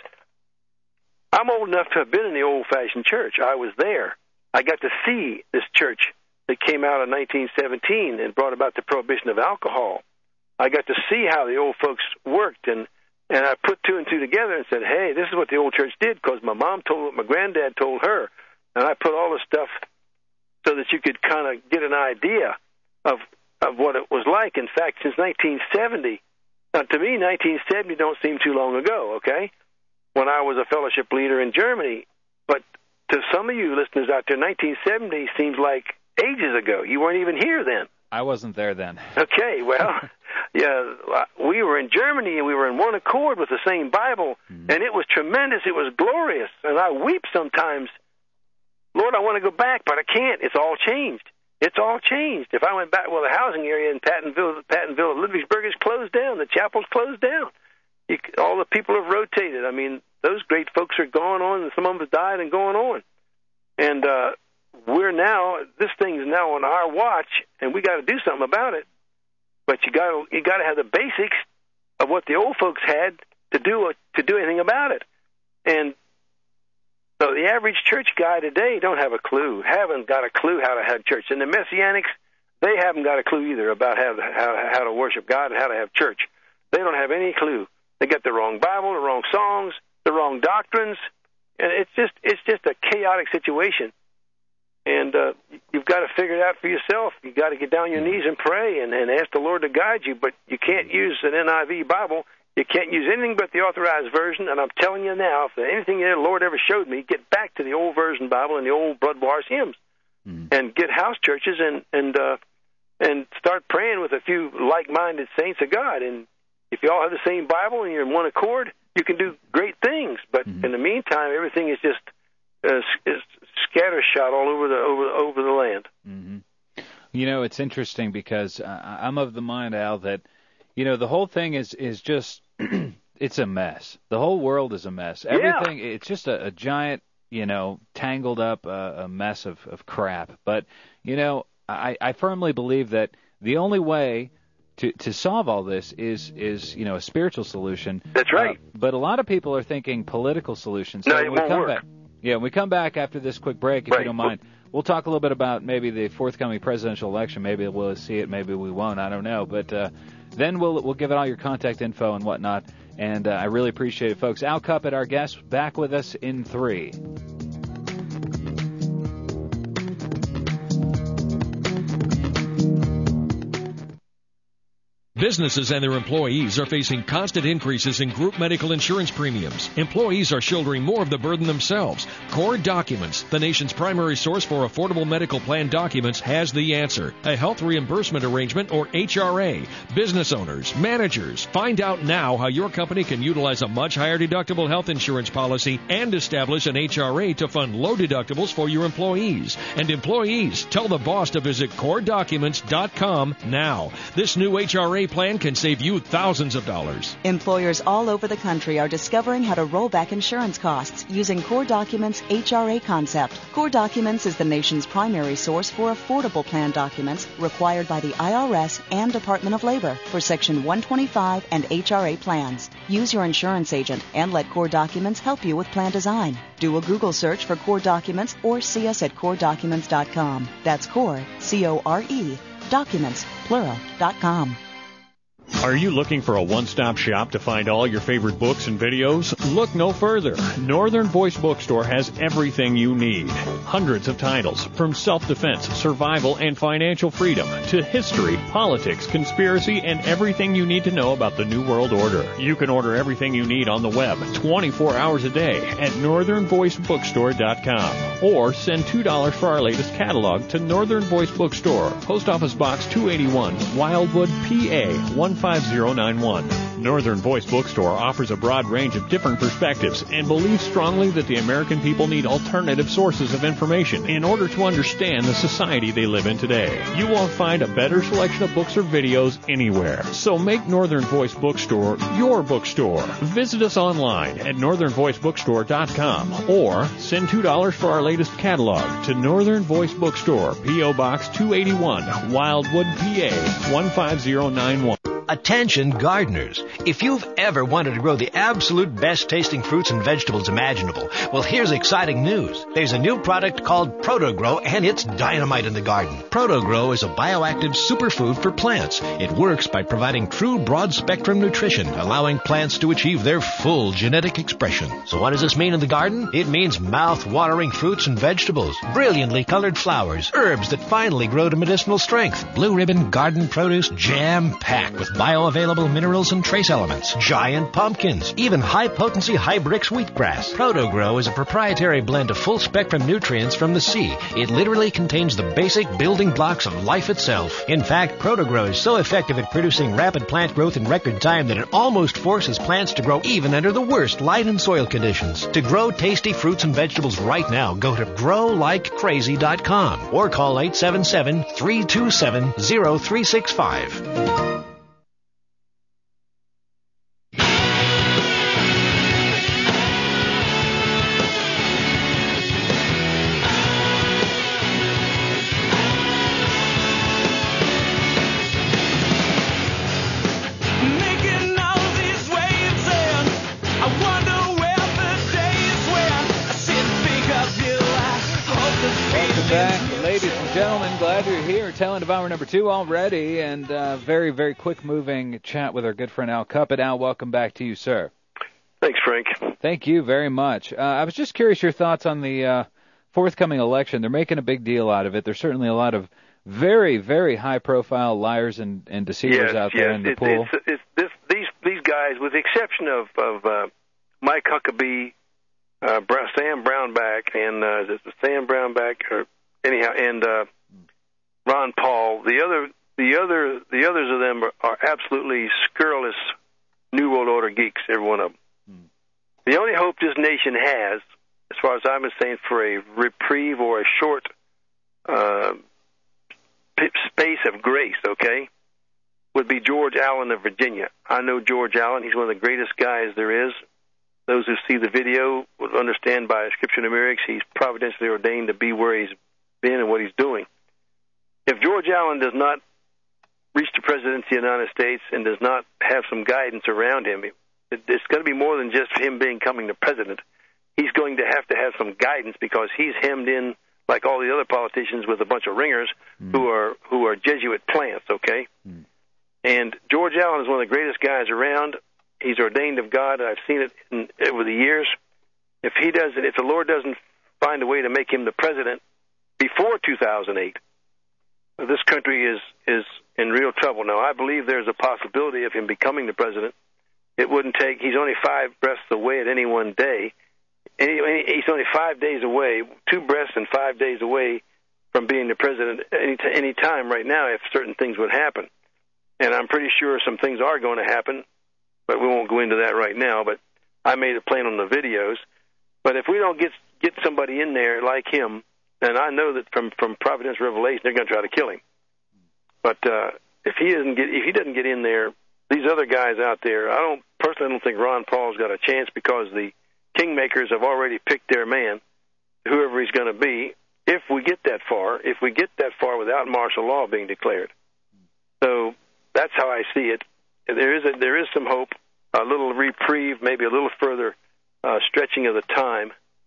I'm old enough to have been in the old-fashioned church. I was there. I got to see this church that came out in nineteen seventeen and brought about the prohibition of alcohol. I got to see how the old folks worked, and And I put two and two together and said, hey, this is what the old church did, because my mom told what my granddad told her. And I put all the stuff so that you could kind of get an idea of of what it was like. In fact, since nineteen seventy, now to me, nineteen seventy don't seem too long ago, okay, when I was a fellowship leader in Germany. But to some of you listeners out there, nineteen seventy seems like ages ago. You weren't even here then. I wasn't there then. Okay, well, yeah, we were in Germany, and we were in one accord with the same Bible, mm-hmm. and it was tremendous. It was glorious, and I weep sometimes. Lord, I want to go back, but I can't. It's all changed. It's all changed. If I went back, well, the housing area in Pattonville, Pattonville, Ludwigsburg is closed down. The chapel's closed down. You, all the people have rotated. I mean, those great folks are gone on, and some of them have died and going on. And uh, we're now, this thing's now on our watch, and we got to do something about it. But you got to you got to have the basics of what the old folks had to do to do anything about it. And so the average church guy today don't have a clue, haven't got a clue how to have church. And the Messianics, they haven't got a clue either about how how, how to worship God and how to have church. They don't have any clue. They got the wrong Bible, the wrong songs, the wrong doctrines, and it's just it's just a chaotic situation. and uh, you've got to figure it out for yourself. You've got to get down on your knees and pray and, and ask the Lord to guide you, but you can't use an N I V Bible. You can't use anything but the authorized version, and I'm telling you now, if there's anything the Lord ever showed me, get back to the old version Bible and the old blood-washed hymns, mm. and get house churches and and uh, and start praying with a few like-minded saints of God. And if you all have the same Bible and you're in one accord, you can do great things. But mm-hmm. in the meantime, everything is just uh, is scattershot all over the over over the land. Mm-hmm. You know, it's interesting because uh, I'm of the mind, Al, that you know the whole thing is is just it's a mess. The whole world is a mess. Everything yeah. it's just a, a giant, you know, tangled up uh, a mess of, of crap. But you know, I, I firmly believe that the only way to to solve all this is is you know a spiritual solution. That's right. Uh, but a lot of people are thinking political solutions. So no, it when we won't come work. back, yeah, when we come back after this quick break, if right. you don't mind, we'll talk a little bit about maybe the forthcoming presidential election. Maybe we'll see it, maybe we won't. I don't know. But uh, then we'll we'll give it all your contact info and whatnot. And uh, I really appreciate it, folks. Al Cuppett, our guest, back with us in three. Businesses and their employees are facing constant increases in group medical insurance premiums. Employees are shouldering more of the burden themselves. Core Documents, the nation's primary source for affordable medical plan documents, has the answer. A health reimbursement arrangement, or H R A. Business owners, managers, find out now how your company can utilize a much higher deductible health insurance policy and establish an H R A to fund low deductibles for your employees. And employees, tell the boss to visit core documents dot com now. This new H R A plan can save you thousands of dollars. Employers all over the country are discovering how to roll back insurance costs using Core Documents' H R A concept. Core Documents is the nation's primary source for affordable plan documents required by the I R S and Department of Labor for Section one twenty-five and H R A plans. Use your insurance agent and let Core Documents help you with plan design. Do a Google search for Core Documents or see us at core documents dot com. That's Core, C O R E, documents, plural, dot com. Are you looking for a one-stop shop to find all your favorite books and videos? Look no further. Northern Voice Bookstore has everything you need. Hundreds of titles, from self-defense, survival, and financial freedom, to history, politics, conspiracy, and everything you need to know about the New World Order. You can order everything you need on the web twenty-four hours a day at northern voice bookstore dot com. Or send two dollars for our latest catalog to Northern Voice Bookstore, Post Office Box two eighty-one, Wildwood, P A one five zero nine one. Northern Voice Bookstore offers a broad range of different perspectives and believes strongly that the American people need alternative sources of information in order to understand the society they live in today. You won't find a better selection of books or videos anywhere. So make Northern Voice Bookstore your bookstore. Visit us online at northern voice bookstore dot com or send two dollars for our latest catalog to Northern Voice Bookstore, P O Box two eighty-one, Wildwood, P A one five zero nine one. Attention gardeners. If you've ever wanted to grow the absolute best tasting fruits and vegetables imaginable, well, here's exciting news. There's a new product called ProtoGrow, and it's dynamite in the garden. ProtoGrow is a bioactive superfood for plants. It works by providing true broad-spectrum nutrition, allowing plants to achieve their full genetic expression. So what does this mean in the garden? It means mouth-watering fruits and vegetables, brilliantly colored flowers, herbs that finally grow to medicinal strength, blue ribbon garden produce jam-packed with bioavailable minerals and trace elements, giant pumpkins, even high-potency Hybrix wheatgrass. ProtoGrow is a proprietary blend of full-spectrum nutrients from the sea. It literally contains the basic building blocks of life itself. In fact, ProtoGrow is so effective at producing rapid plant growth in record time that it almost forces plants to grow even under the worst light and soil conditions. To grow tasty fruits and vegetables right now, go to grow like crazy dot com or call eight seven seven, three two seven, zero three six five. Gentlemen, glad you're here. Talent Devour number two already, and uh, very, very quick-moving chat with our good friend Al Cuppett. Al, welcome back to you, sir. Thanks, Frank. Thank you very much. Uh, I was just curious your thoughts on the uh, forthcoming election. They're making a big deal out of it. There's certainly a lot of very, very high-profile liars and, and deceivers yes, out there yes. in the it, pool. It's, it's this, these these guys, with the exception of of uh, Mike Huckabee, uh, Brown, Sam Brownback, and uh, is it Sam Brownback, or anyhow, and uh, Ron Paul. The other, the other, the others of them are, are absolutely scurrilous New World Order geeks. Every one of them. Hmm. The only hope this nation has, as far as I'm saying, for a reprieve or a short uh, space of grace, okay, would be George Allen of Virginia. I know George Allen. He's one of the greatest guys there is. Those who see the video would understand by Scripture and Numerics he's providentially ordained to be where he's been and what he's doing. If George Allen does not reach the presidency of the United States and does not have some guidance around him, it, it's going to be more than just him becoming the president. He's going to have to have some guidance because he's hemmed in, like all the other politicians, with a bunch of ringers mm. who are who are Jesuit plants, okay? Mm. And George Allen is one of the greatest guys around. He's ordained of God. I've seen it in, over the years. If he doesn't, if the Lord doesn't find a way to make him the president before two thousand eight, this country is is in real trouble. Now, I believe there's a possibility of him becoming the president. It wouldn't take. He's only five breaths away at any one day. Any, he's only five days away, two breaths and five days away from being the president any, any time right now if certain things would happen. And I'm pretty sure some things are going to happen, but we won't go into that right now. But I made it plain on the videos. But if we don't get get somebody in there like him, and I know that from, from Providence Revelation they're going to try to kill him. But uh, if he doesn't get if he doesn't get in there, these other guys out there, I don't personally I don't think Ron Paul's got a chance because the kingmakers have already picked their man, whoever he's going to be, if we get that far, if we get that far without martial law being declared. So that's how I see it. There is a, there is some hope, a little reprieve, maybe a little further uh, stretching of the time.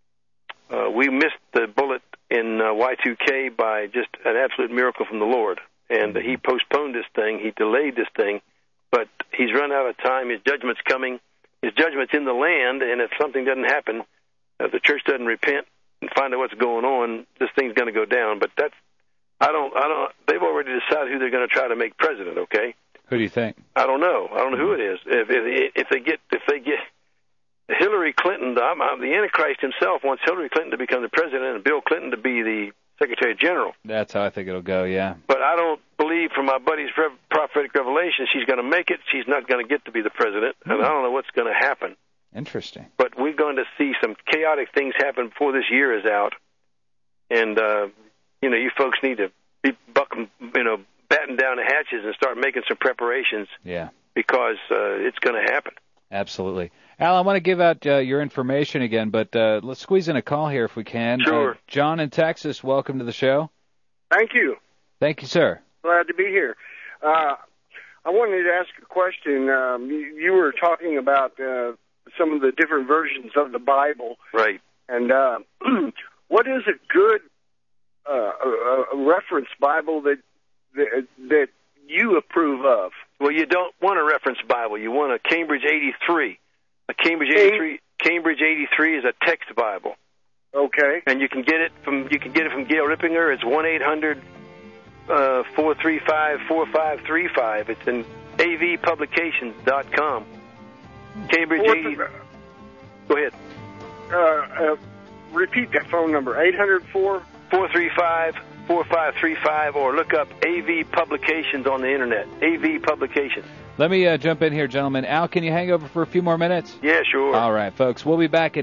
Uh, we missed the bullet in uh, Y two K by just an absolute miracle from the Lord. And uh, he postponed this thing, he delayed this thing, but he's run out of time, his judgment's coming. His judgment's in the land, and if something doesn't happen, if the church doesn't repent and find out what's going on, this thing's going to go down. But that's, I don't, I don't. They've already decided who they're going to try to make president. Okay. Who do you think? I don't know. I don't know who it is. If if, if they get, if they get Hillary Clinton, I'm, I'm, the Antichrist himself wants Hillary Clinton to become the president and Bill Clinton to be the Secretary General. That's how I think it'll go. Yeah. But I don't believe, from my buddy's prophetic revelation, she's going to make it. She's not going to get to be the president, and I don't know what's going to happen. Interesting. But we're going to see some chaotic things happen before this year is out, and uh, you know, you folks need to be bucking, you know, batten down the hatches and start making some preparations. Yeah. Because uh, it's going to happen. Absolutely. Al, I want to give out uh, your information again, but uh, let's squeeze in a call here if we can. Sure. Uh, John in Texas, welcome to the show. Thank you. Thank you, sir. Glad to be here. Uh, I wanted to ask a question. Um, you, you were talking about uh, some of the different versions of the Bible. Right. And uh, what is a good uh, a, a reference Bible that, that that you approve of? Well, you don't want a reference Bible. You want a Cambridge eighty-three. A Cambridge eighty-three. Cambridge eighty-three is a text Bible. Okay. And you can get it from you can get it from Gail Rippinger. It's one eight hundred four three five four five three five. It's in A V publications dot com. Cambridge eighty. Go ahead. Uh, uh, repeat that phone number. eight hundred four four three five four five three five, or look up A V Publications on the internet. A V Publications. Let me uh, jump in here, gentlemen. Al, can you hang over for a few more minutes? Yeah, sure. All right, folks. We'll be back in